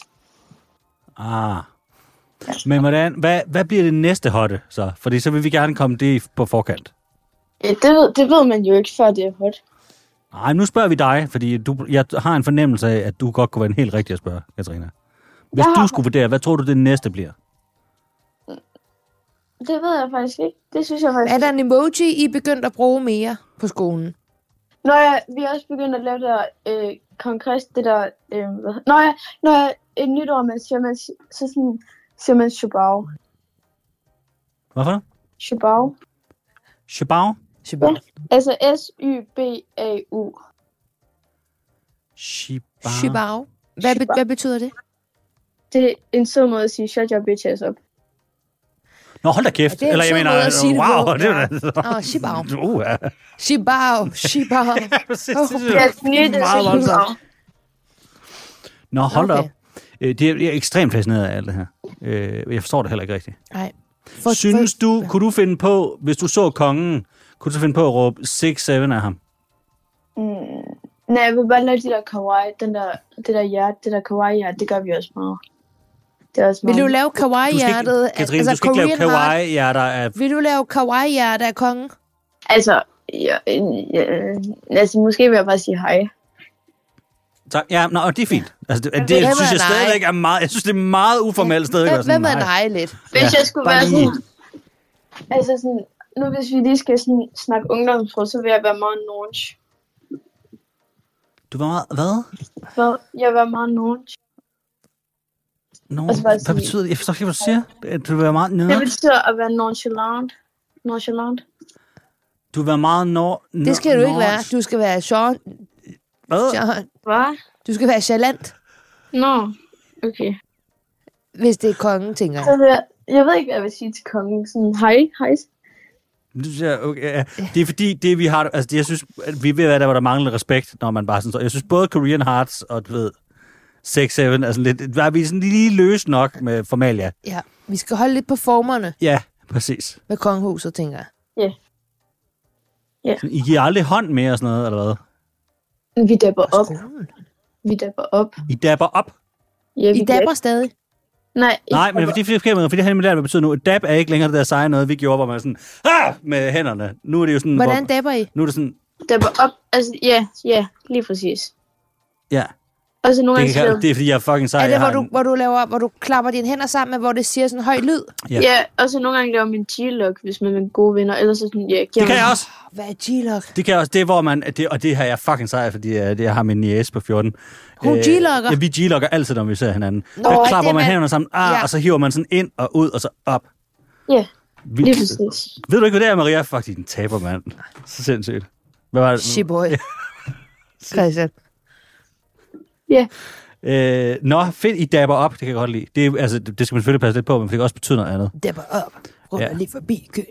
S2: Ah. Men hvordan, hvad, hvad bliver det næste hotte så? Fordi så vil vi gerne komme det på forkant.
S4: Ja, det ved, det ved man jo ikke, før det er hot.
S2: Nej, nu spørger vi dig, fordi du, jeg har en fornemmelse af, at du godt kunne være en helt rigtig at spørge, Katarina. Hvis
S4: Jeg
S2: du
S4: har-
S2: skulle vurdere, hvad tror du, det næste bliver?
S4: Det ved jeg faktisk ikke. Det synes jeg faktisk
S3: Er der en emoji, I er begyndt at bruge mere på skolen?
S4: Nå ja, vi er også begyndt at lave det der øh, konkret, det der, øh, hvad hedder- Nå ja, når jeg et nyt ord, man siger, man, si- så sådan, siger man shabao.
S2: Hvorfor?
S4: Shabao.
S2: Shabao?
S3: Shabbat.
S4: Altså S Y B A U.
S2: Shibao.
S3: Shibao. Hvad, be,
S4: Shibao.
S3: hvad betyder det?
S4: Det er en sød måde at sige, shut your bitch ass up.
S2: Nå, hold da kæft.
S3: det er en
S2: Eller jeg
S3: sød
S2: mener,
S3: måde at sige det
S2: wow.
S3: på.
S2: Det er da...
S3: Åh, shibao.
S2: Uh, ja.
S3: Shibao, shibao.
S2: Ja, præcis.
S3: Åh,
S2: Det
S4: Ja,
S2: er
S4: det nye, det er
S2: meget
S4: så
S2: voldsomt. Nå, hold da
S3: Okay.
S2: op. Øh, Det er, jeg er ekstremt fascineret af alt det her. Øh, Jeg forstår det heller ikke rigtigt.
S3: Nej. For,
S2: Synes
S3: for,
S2: du, kunne du finde på, hvis du så kongen, kunne du finde på at råbe seks syv af ham?
S4: Mm. Nej, jeg vil bare lave de der kawaii, den der, det der hjerte, det der kawaii-hjerte, det gør vi også meget. Det er også
S3: vil
S4: meget.
S3: du lave
S2: Du skal
S3: kawaii-hjertet?
S2: ikke, Katrine, altså, du skal ikke lave
S3: Korean heart?
S2: kawaii-hjerter af...
S3: Vil du lave kawaii-hjerte af kongen?
S4: Altså, ja, ja, altså, måske vil jeg bare sige hej.
S2: Så, ja, nå, og det er fint. Altså, det, det,
S3: Hvem
S2: det
S3: er
S2: synes jeg
S3: nej?
S2: stadigvæk er meget... Jeg synes, det er meget uformelt stadigvæk.
S3: Hvem, hvem er nej lidt?
S4: Hvis
S2: Ja,
S4: jeg skulle
S2: bare
S4: være
S2: lige-
S4: sådan... Altså sådan... Nu hvis vi lige skal sådan, snakke ungdomsråd, så vil jeg være meget nonch.
S2: Du var meget... Hvad?
S4: Hvad? Jeg vil være meget nonch.
S2: Nå,
S4: Altså, bare
S2: hvad
S4: sige-
S2: betyder det? Jeg forstår ikke, hvad du siger. Du vil være meget...
S4: Det
S2: Nå,
S4: betyder at være nonchalant. Nonchalant.
S2: du vil være meget... Nå,
S3: Det skal du ikke være. Du skal være Sean.
S2: Hvad?
S3: Sean.
S4: Hvad?
S3: Du skal være chalant,
S4: Nå, okay.
S3: hvis det er kongen, tænker jeg.
S4: Så vil jeg, jeg ved ikke, hvad jeg vil sige til kongen. Sådan, hej, hej.
S2: Du siger, okay, ja. Det er fordi, det vi har... Altså, jeg synes, at vi ved, hvad der var, der mangler respekt, når man bare sådan... Så jeg synes, både Korean Hearts og, du ved, seks syv, altså lidt... Der er vi sådan lige løs nok med formalia.
S3: Ja, vi skal holde lidt på formerne
S2: Ja, præcis.
S3: med kongehuset, tænker jeg.
S2: Sådan, I giver aldrig hånd mere og sådan noget, eller hvad?
S4: Vi dapper op.
S3: Skolen.
S4: Vi dapper op.
S2: I dapper op?
S4: Ja, vi
S3: I dapper stadig.
S4: Nej, ikke
S2: Nej, men det er fordi, fordi det har nemlig lært, hvad det betyder nu. Et dab er ikke længere det der seje noget, vi gjorde, hvor man er sådan, ah! Med hænderne. Nu er det jo sådan...
S3: Hvordan
S2: hvor,
S3: dapper I?
S2: nu er det sådan,
S4: dapper op. Altså, ja, ja, lige præcis.
S2: ja.
S4: Og så nogle
S2: Det,
S4: gange
S2: kan,
S4: siger
S2: det er fordi, jeg er fucking sej.
S3: Er det,
S2: Jeg
S3: hvor
S2: har
S3: du,
S2: en-
S3: hvor du, laver, hvor du klapper dine hænder sammen, hvor det siger sådan en høj lyd?
S2: Ja.
S4: ja, og så nogle gange laver man G-lock, hvis man er gode venner. Ellers så sådan, ja, giver
S2: Det kan
S4: man-
S2: jeg også.
S3: Hvad er G-lock?
S2: Det kan jeg også. Det er, hvor man... Det, og det har jeg fucking sej, fordi jeg, det, jeg har min niece på fjorten.
S3: Hun
S2: Øh,
S3: G-locker?
S2: Ja, vi G-locker altid, når vi ser hinanden.
S3: Nå,
S2: Der
S3: det
S2: klapper
S3: er
S2: man
S3: man-
S2: hænderne sammen, ah,
S3: Ja.
S2: og så hiver man sådan ind og ud, og så op.
S4: Ja,
S2: Vi,
S4: lige præcis.
S2: ved du ikke, hvad det er, Maria? Faktisk en taber, mand. Så sindssygt. Hvad var det?
S3: Shiboy. Christian.
S4: Ja,
S2: Øh, nå, fedt, I dapper op. Det kan jeg godt lide. Det, er, altså, det skal man selvfølgelig passe lidt på, men det kan også betyde noget andet.
S3: Dapper op. Ruller
S2: Ja.
S3: lige forbi køen.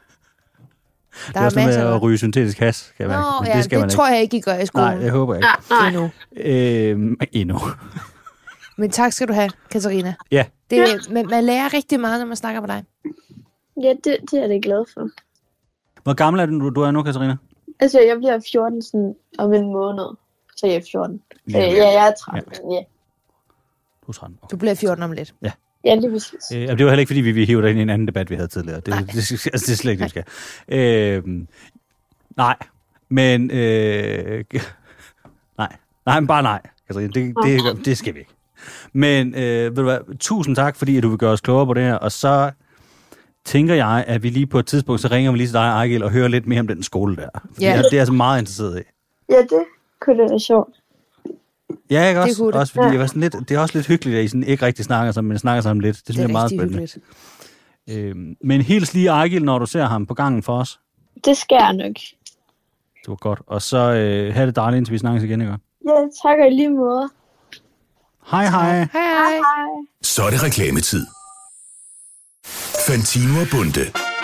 S2: Det
S3: Der
S2: er
S3: er
S2: også noget
S3: masser
S2: med
S3: af...
S2: at ryge syntetisk has, kan jeg mærke.
S3: Nå,
S2: Men
S3: ja, det,
S2: skal
S3: det
S2: man
S3: tror jeg ikke, I gør i
S2: ikke.
S3: skolen.
S2: Nej, det håber jeg
S4: nej, nej.
S3: endnu.
S2: ikke. Øhm, endnu.
S3: Men tak skal du have, Katarina.
S2: Ja.
S3: Det, man, man lærer rigtig meget, når man snakker med dig.
S4: Ja, det, det er jeg da glad for.
S2: Hvor gammel er du, du er nu, Katarina?
S4: Altså, jeg bliver fjorten sådan om en måned. Så jeg er fjorten.
S2: Ja.
S4: Ja, ja jeg er tretten. Ja, ja.
S2: Du er tretten. Okay.
S3: Du bliver fjorten om lidt.
S4: ja lige præcis.
S2: Øh, det var heller ikke, fordi vi, vi hiver dig ind i en anden debat, vi havde tidligere. Det, det, det, altså, det er slet ikke, det vi skal. Øh, nej, men... Øh, nej, nej, men bare nej, Katarina. Det, det, det skal vi ikke. Men øh, ved du hvad, tusind tak, fordi at du vil gøre os klogere på det her, og så tænker jeg, at vi lige på et tidspunkt, så ringer vi lige til dig, Ejgil, og hører lidt mere om den skole der. Fordi
S3: Ja.
S2: jeg, det er jeg altså meget interesseret i.
S4: Ja, det kunne det være sjovt.
S2: Ja, ikke også?
S3: kunne det.
S2: Også fordi
S4: Ja.
S2: jeg var sådan lidt, det er også lidt hyggeligt, at I sådan ikke rigtig snakker sammen, men snakker sammen lidt. Det synes
S3: Det
S2: jeg
S3: er
S2: er meget
S3: rigtig
S2: spændende.
S3: hyggeligt.
S2: Øhm, men hils lige Ejgil, når du ser ham på gangen for os.
S4: Det skal jeg nok.
S2: Det var godt. Og så øh, have det dejligt, indtil vi snakkes igen, ikke?
S4: Ja, tak og i lige måde.
S2: Hej, hej.
S3: Hej, hej.
S4: Hej.
S1: Så er det reklametid. Fantino og Bunde.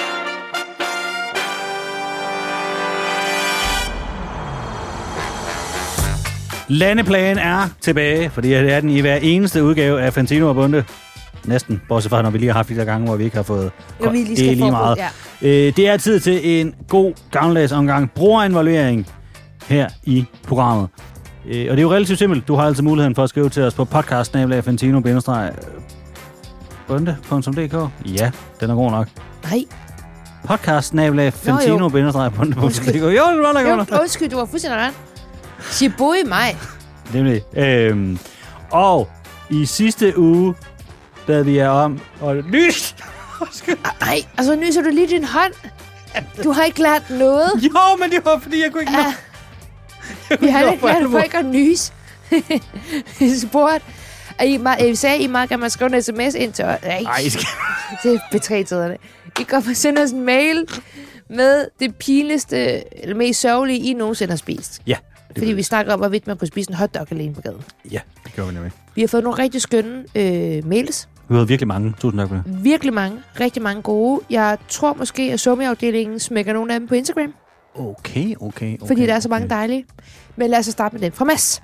S2: Landeplan er tilbage, fordi det er den i hver eneste udgave af Fantino og Bunde. Næsten, bortset fra, når vi lige har haft de der gange, hvor vi ikke har fået...
S3: Jo, vi lige
S2: det
S3: skal
S2: er lige
S3: få-
S2: meget.
S3: ja.
S2: Øh, det er tid til en god gammeldags omgang brugerinvolvering her i programmet. Øh, og det er jo relativt simpelt. Du har altid muligheden for at skrive til os på podcast snabel-a fantino bunde punktum d k. Ja, den er god nok.
S3: Nej,
S2: Podcast snabel-a fantino bunde punktum d k. Jo, det var nok
S3: jo,
S2: godt.
S3: undskyld, du var fuldstændig ret. Shiboy mig.
S2: Nemlig. Øhm, og i sidste uge bad vi jer om at lys.
S3: Nej, og så nyser du lige din hånd. Du har ikke lært noget.
S2: Jo, men det var fordi, jeg kunne ikke nå.
S3: Ja, vi har ikke lært for ikke at nys. Vi spurgte, og I, ma- I sagde, I meget gerne, man skrive en sms ind til os. Nej,
S2: Ej, I skal...
S3: det er betrætiderne. I kommer og sender os en mail med det pinligste, eller mest sørgelige, I nogensinde har spist.
S2: Ja.
S3: Fordi vi snakker om, hvorvidt man kunne spise en hotdog alene på gaden.
S2: Ja, det gjorde vi nemlig.
S3: Vi har fået nogle rigtig skønne øh, mails
S2: Vi har virkelig mange. Tusind tak for det.
S3: Virkelig mange. Rigtig mange gode. Jeg tror måske, at Somi-afdelingen smækker nogle af dem på Instagram.
S2: Okay, okay, okay.
S3: Fordi der er så mange dejlige. Men lad os starte med den fra Mads.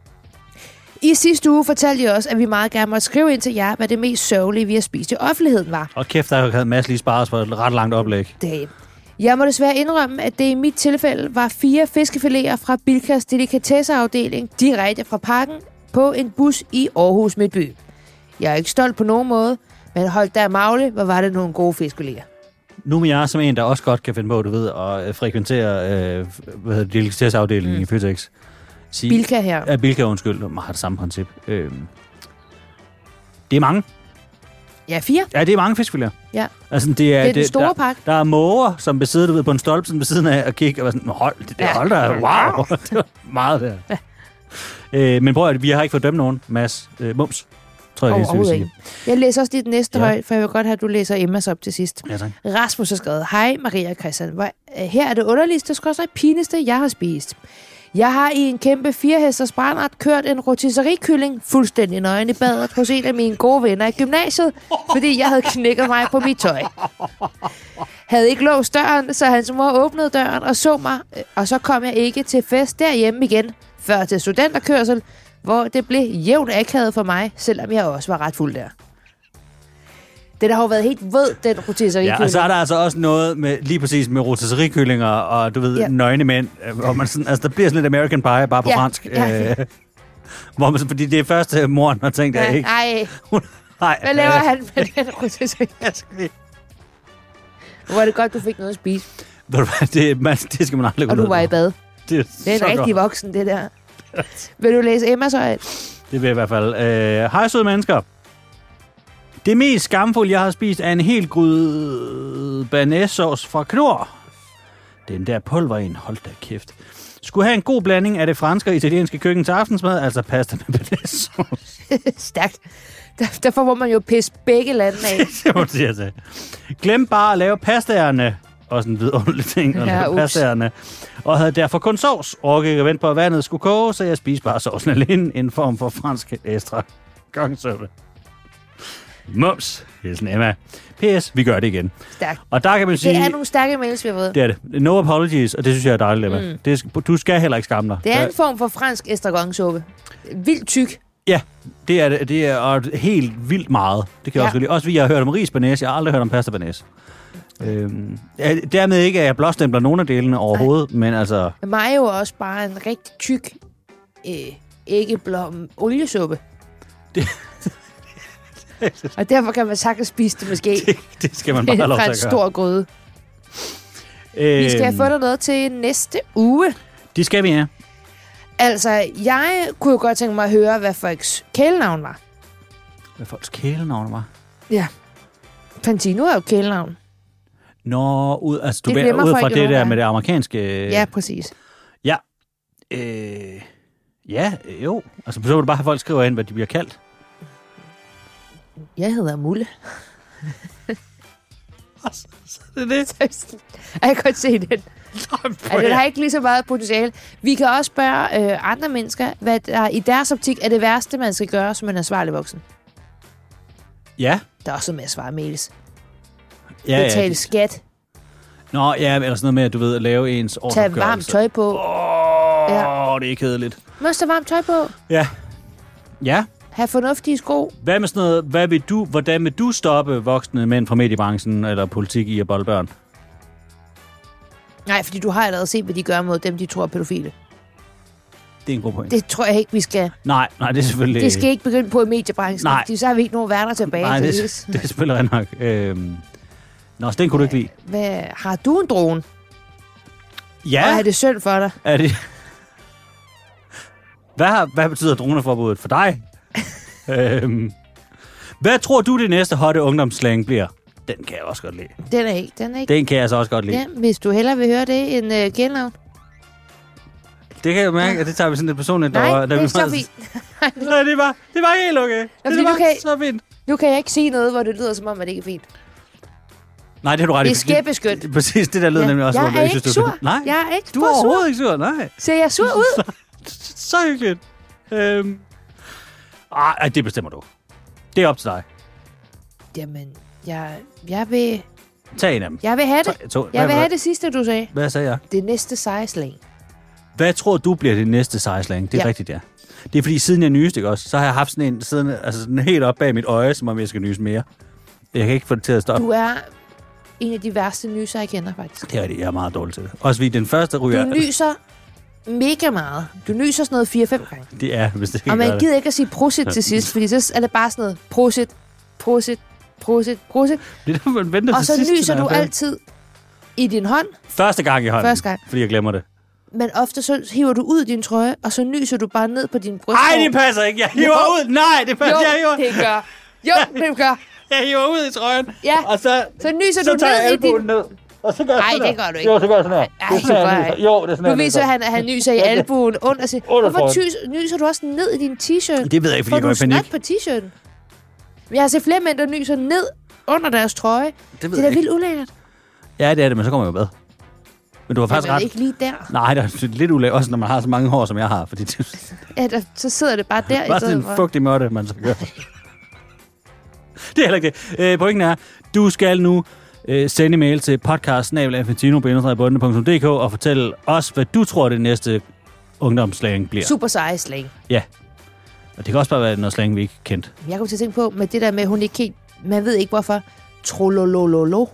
S3: I sidste uge fortalte jeg også, at vi meget gerne måtte skrive ind til jer, hvad det mest sørgelige, vi har spist i offentligheden var.
S2: Og kæft, der havde Mads lige sparet for et ret langt oplæg.
S3: Det. Jeg må desværre indrømme, at det i mit tilfælde var fire fiskefiléer fra Bilkas delikatesseafdeling direkte fra parken på en bus i Aarhus Midtby. Jeg er ikke stolt på nogen måde, men holdt der magle, hvor var det nogle gode fiskefiléer.
S2: Nu med jeg som en, der også godt kan finde på, du ved, at frekventere øh, hvad hedder det, delikatesseafdelingen mm. i Føtex. Sige,
S3: Bilka her.
S2: Ja, Bilka, undskyld. Man har det samme princip. Øh, det er mange.
S3: Ja, fire.
S2: Ja, det er mange fiskfiléer.
S3: Ja.
S2: Altså, det er,
S3: det er den
S2: det,
S3: store
S2: der,
S3: pakke.
S2: Der er måger, som besidder, du ved, på en stolpe sådan ved siden af og kigge og var sådan, hold, det, det, hold der, wow. Det var meget der. Ja. Øh, men prøv at vi har ikke fået dømt nogen, Mads. Øh, mums, tror jeg, det vil sige.
S3: Jeg læser også lige det næste
S2: ja.
S3: højt, for jeg vil godt have, at du læser Emmas op til sidst.
S2: Ja, tak.
S3: Rasmus har skrevet, hej Maria og Christian. Hvor, her er det underligste, skal også pinligste, jeg har spist. Jeg har i en kæmpe firehesters brændert kørt en rotisserikylling fuldstændig nøgen i badet hos en af mine gode venner i gymnasiet, fordi jeg havde knækket mig på mit tøj. Havde ikke låst døren, så hans mor åbnede døren og så mig, og så kom jeg ikke til fest derhjemme igen, før til studenterkørsel, hvor det blev jævnt akavet for mig, selvom jeg også var ret fuld der. Det der har jo været helt våd, den rotisserikylling.
S2: Ja, og så er der altså også noget med, lige præcis med rotisserikyllinger og, du ved, ja. nøgne mænd, hvor man sådan, altså der bliver sådan lidt American Pie, bare på ja. fransk. Ja. Øh, hvor man, fordi det er først uh, moren har tænkt,
S3: ja,
S2: ikke?
S3: Nej.
S2: Nej.
S3: Hvad laver han med den rotisserikylling? Hvor er det godt, du fik noget at spise.
S2: Det, man, det skal man aldrig gå
S3: og du var i bad.
S2: Det er,
S3: det er en rigtig godt. Voksen, det der. Vil du læse Emma så?
S2: Det vil jeg i hvert fald. Øh, hej søde mennesker. Det mest skamfulde, jeg har spist, er en helt gryde banæssauce fra Knor. Den der pulver en, hold da kæft. Skulle have en god blanding af det franske og italienske køkken til aftensmad, altså pasta med banæssauce.
S3: Stærkt. Der, derfor må man jo pisse begge lande af.
S2: Det må jeg sige. Glem bare at lave pastaerne. Også en vidunderlig ting.
S3: Ja,
S2: pastaerne. Og havde derfor kun sovs. Orkede ikke at vente på, at vandet skulle koge, så jeg spiste bare sovsen alene. En form for fransk ekstra gangsuppe. Mums. Hilsen Emma. P S. Vi gør det igen.
S3: Stærkt.
S2: Og der kan man sige...
S3: Det er nogle stærke mails, vi har fået.
S2: Det er det. No apologies, og det synes jeg er dejligt, Emma. Mm. Det, du skal heller ikke skamme dig.
S3: Det er en form for fransk estragonsuppe. Vildt tyk.
S2: Ja, det er det. Det er og helt vildt meget. Det kan jeg ja. også lide. Også fordi jeg har hørt om ris banæs. Jeg har aldrig hørt om pasta banæs. Øhm, dermed ikke, at jeg blåstempler nogen af delene overhovedet, Ej. men altså...
S3: Mayo er også bare en rigtig tyk øh, æggeblom oliesuppe. Det... Og derfor kan man sagtens spise det måske.
S2: Det, det skal man bare have lov til at gøre.
S3: Fra en stor gryde. Øhm, vi skal have fundet noget til næste uge.
S2: Det skal vi, ja.
S3: Altså, jeg kunne jo godt tænke mig at høre, hvad folks kælenavn var.
S2: Hvad folks kælenavn var?
S3: Ja. Pantino er jo kælenavn.
S2: Nå, ud, altså du er ud fra det der med det amerikanske...
S3: Ja, præcis.
S2: Ja. Øh, ja, jo. Altså, så vil du bare have folk skriver ind, hvad de bliver kaldt.
S3: Jeg hedder Mulle.
S2: Så det er det.
S3: Jeg kan godt se den. Altså, den har ikke lige så meget potentiale. Vi kan også spørge øh, andre mennesker, hvad der i deres optik er det værste, man skal gøre som en ansvarlig voksen.
S2: Ja.
S3: Der er også med at svare mails.
S2: Ja,
S3: Betale
S2: ja.
S3: skat.
S2: Nå, ja, eller sådan noget med, at du ved, at lave ens årsopgørelse.
S3: Tag varmt tøj på.
S2: Åh, ja. Det er kedeligt.
S3: Må tage varmt tøj på.
S2: Ja. Ja.
S3: Have fornuftige sko.
S2: Hvad med sådan noget, hvad vil du, hvordan vil du stoppe voksne mænd fra mediebranchen eller politik i at bolde børn?
S3: Nej, fordi du har allerede set, hvad de gør mod dem, de tror er pædofile.
S2: Det er en god point.
S3: Det tror jeg ikke, vi skal...
S2: Nej, nej, det er selvfølgelig...
S3: Det skal ikke begynde på i mediebranchen,
S2: nej.
S3: Fordi så har vi ikke nogen værter tilbage.
S2: Nej,
S3: til
S2: det,
S3: det,
S2: det er selvfølgelig rent nok. Øhm... Nå, så den kunne du ikke lide.
S3: Hvad, har du en drone?
S2: Ja.
S3: Og er det synd for dig?
S2: Er det... Hvad, har, hvad betyder droneforbuddet for dig? øhm... Hvad tror du, det næste hotte ungdomsslang bliver? Den kan jeg også godt lide.
S3: Den er ikke. Den, er ikke.
S2: Den kan jeg så også godt lide.
S3: Ja, hvis du hellere vil høre det end uh, kælenavn.
S2: Det kan jeg mærke, at det tager vi sådan lidt personligt.
S3: Nej,
S2: der var, der
S3: det er
S2: vi
S3: så
S2: meget...
S3: fint.
S2: Nej, det var, det var helt okay.
S3: Nå,
S2: det var
S3: kan,
S2: så fint.
S3: Nu kan jeg ikke sige noget, hvor det lyder som om, at det ikke er fint.
S2: Nej, det har du ret i.
S3: Det er skæbeskønt.
S2: Præcis, det der lyder ja. nemlig også.
S3: Jeg
S2: hvor
S3: er
S2: jeg
S3: ikke
S2: synes,
S3: sur.
S2: Nej,
S3: jeg er ikke
S2: du er overhovedet ikke sur. Nej.
S3: Ser jeg sur ud?
S2: Så, så hyggeligt. Øhm. Ej, det bestemmer du. Det er op til dig.
S3: Jamen, jeg, jeg vil...
S2: Tag en af dem.
S3: Jeg vil have det.
S2: To, to,
S3: Jeg vil
S2: hvad,
S3: have det sidste, du sagde.
S2: Hvad sagde jeg?
S3: Det næste sejsling.
S2: Hvad tror du bliver det næste sejsling? Det er
S3: Ja.
S2: rigtigt, ja. Det er fordi, siden jeg nyste, ikke også, så har jeg haft sådan en siden, altså sådan helt op bag mit øje, som om jeg skal nyse mere. Jeg kan ikke få det til at stoppe.
S3: Du er en af de værste nyser, jeg kender, faktisk.
S2: Det er det, jeg er meget dårlig til det. Også fordi den første ryger...
S3: Du nyser mega meget. Du nyser sådan noget fire fem gange.
S2: Det er, hvis det ikke
S3: Og
S2: gør
S3: man
S2: det.
S3: gider ikke at sige prosit til sidst, fordi så er det bare sådan noget prosit, prosit, prosit, prosit.
S2: Det er derfor, man venter
S3: Og
S2: til
S3: så
S2: sidst,
S3: nyser
S2: når
S3: du
S2: jeg er færdig.
S3: altid i din hånd,
S2: Første gang i hånden.
S3: Første gang.
S2: Fordi jeg glemmer det.
S3: men ofte så hiver du ud din trøje, og så nyser du bare ned på din bryst.
S2: Nej, det passer ikke. Jeg hiver
S3: Jo.
S2: ud. Nej, det passer.
S3: Jo,
S2: Jeg hiver,
S3: det gør. Jo, det gør.
S2: jeg hiver ud i trøjen.
S3: Ja,
S2: Og så,
S3: så nyser
S2: så
S3: du
S2: tager jeg
S3: ned i
S2: albuen
S3: din...
S2: ned. Og så gør jeg
S3: Nej,
S2: sådan
S3: det
S2: her.
S3: gør du ikke.
S2: Jo, så gør jeg sådan her.
S3: Ej,
S2: Det er sådan,
S3: det gør
S2: jeg
S3: jeg
S2: nyser.
S3: ikke.
S2: Jo, det er sådan,
S3: Nu
S2: jeg
S3: viser
S2: nyser.
S3: han, at han nyser i albuen under sin...
S2: Under
S3: Hvorfor
S2: trøjen.
S3: tys, nyser du også ned i din t-shirt?
S2: Det ved jeg ikke, fordi
S3: Får
S2: jeg går
S3: du
S2: i panik.
S3: snot på t-shirten? Jeg har set flere mænd, der nyser ned under deres trøje.
S2: Det ved
S3: Det er
S2: jeg
S3: da
S2: ikke.
S3: vildt ulækkert.
S2: Ja, det er det, men så kommer jeg jo bad. Men du har faktisk
S3: Men
S2: ret.
S3: ikke lige der.
S2: Nej, det er lidt ulækkert, også når man har så mange hår, som jeg har. Fordi det
S3: Ja, der, så sidder det bare der
S2: er
S3: i
S2: bare sådan
S3: stedet
S2: en
S3: for.
S2: fugtig måtte, man så gør. Det er heller ikke det. Øh, pointen er, du skal nu øh, sende mail til podcast snabel-a infantino punktum d k og fortælle os, hvad du tror, det næste ungdomsslang bliver.
S3: Super seje slang.
S2: Ja. Og det kan også bare være noget slang, vi ikke kendt.
S3: Jeg kommer til at tænke på, med det der med, at hun ikke helt... Man ved ikke hvorfor. Trololololo.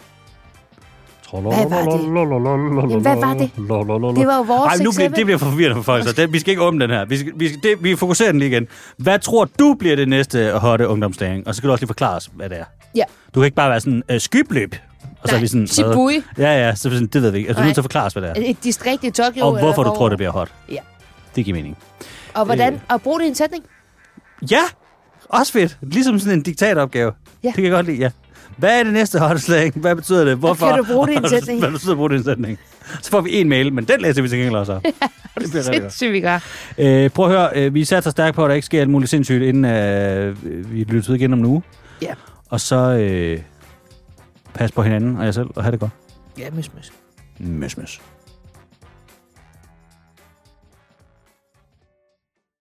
S3: Hvad var det? Jamen, hvad var det? Det var jo vores
S2: Ej, nu bliver,
S3: seks
S2: det bliver forvirrende for folk, så det, vi skal ikke åbne den her. Vi, skal, vi, skal, det, vi fokuserer den lige igen. Hvad tror du bliver det næste hotte ungdomslæring? Og så skal du også lige forklare os, hvad det er.
S3: Ja.
S2: Du kan ikke bare være sådan, øh, skybløb. Og så er vi sådan,
S3: Shibui.
S2: hvad? Ja, ja, så er vi sådan, det ved vi ikke. Altså, du er nødt til at forklare os, hvad det er.
S3: Et distrikt i Tokyo.
S2: Og hvorfor
S3: eller
S2: du tror, det bliver hot.
S3: Ja.
S2: Det giver mening.
S3: Og hvordan?
S2: Øh.
S3: Og brug det i en sætning.
S2: Ja, også fedt. Ligesom sådan en diktatopgave.
S3: Ja.
S2: Det kan jeg godt lide, ja. Hvad er det næste hotte slang? Hvad betyder det? Hvorfor?
S3: Kan du bruge det i en sætning?
S2: Hvad betyder at bruge det i en sætning? Så får vi en mail, men den læser vi til gengæld også op. Det bliver rigtig godt.
S3: Sindssygt, vi gør.
S2: Øh, prøv at høre, øh, vi satser stærkt på, at der ikke sker alt muligt sindssygt, inden øh, vi lytter igen om en uge.
S3: Ja.
S2: Og så øh, pas på hinanden og jer selv, og have det godt.
S3: Ja, møs, møs.
S2: Møs, møs.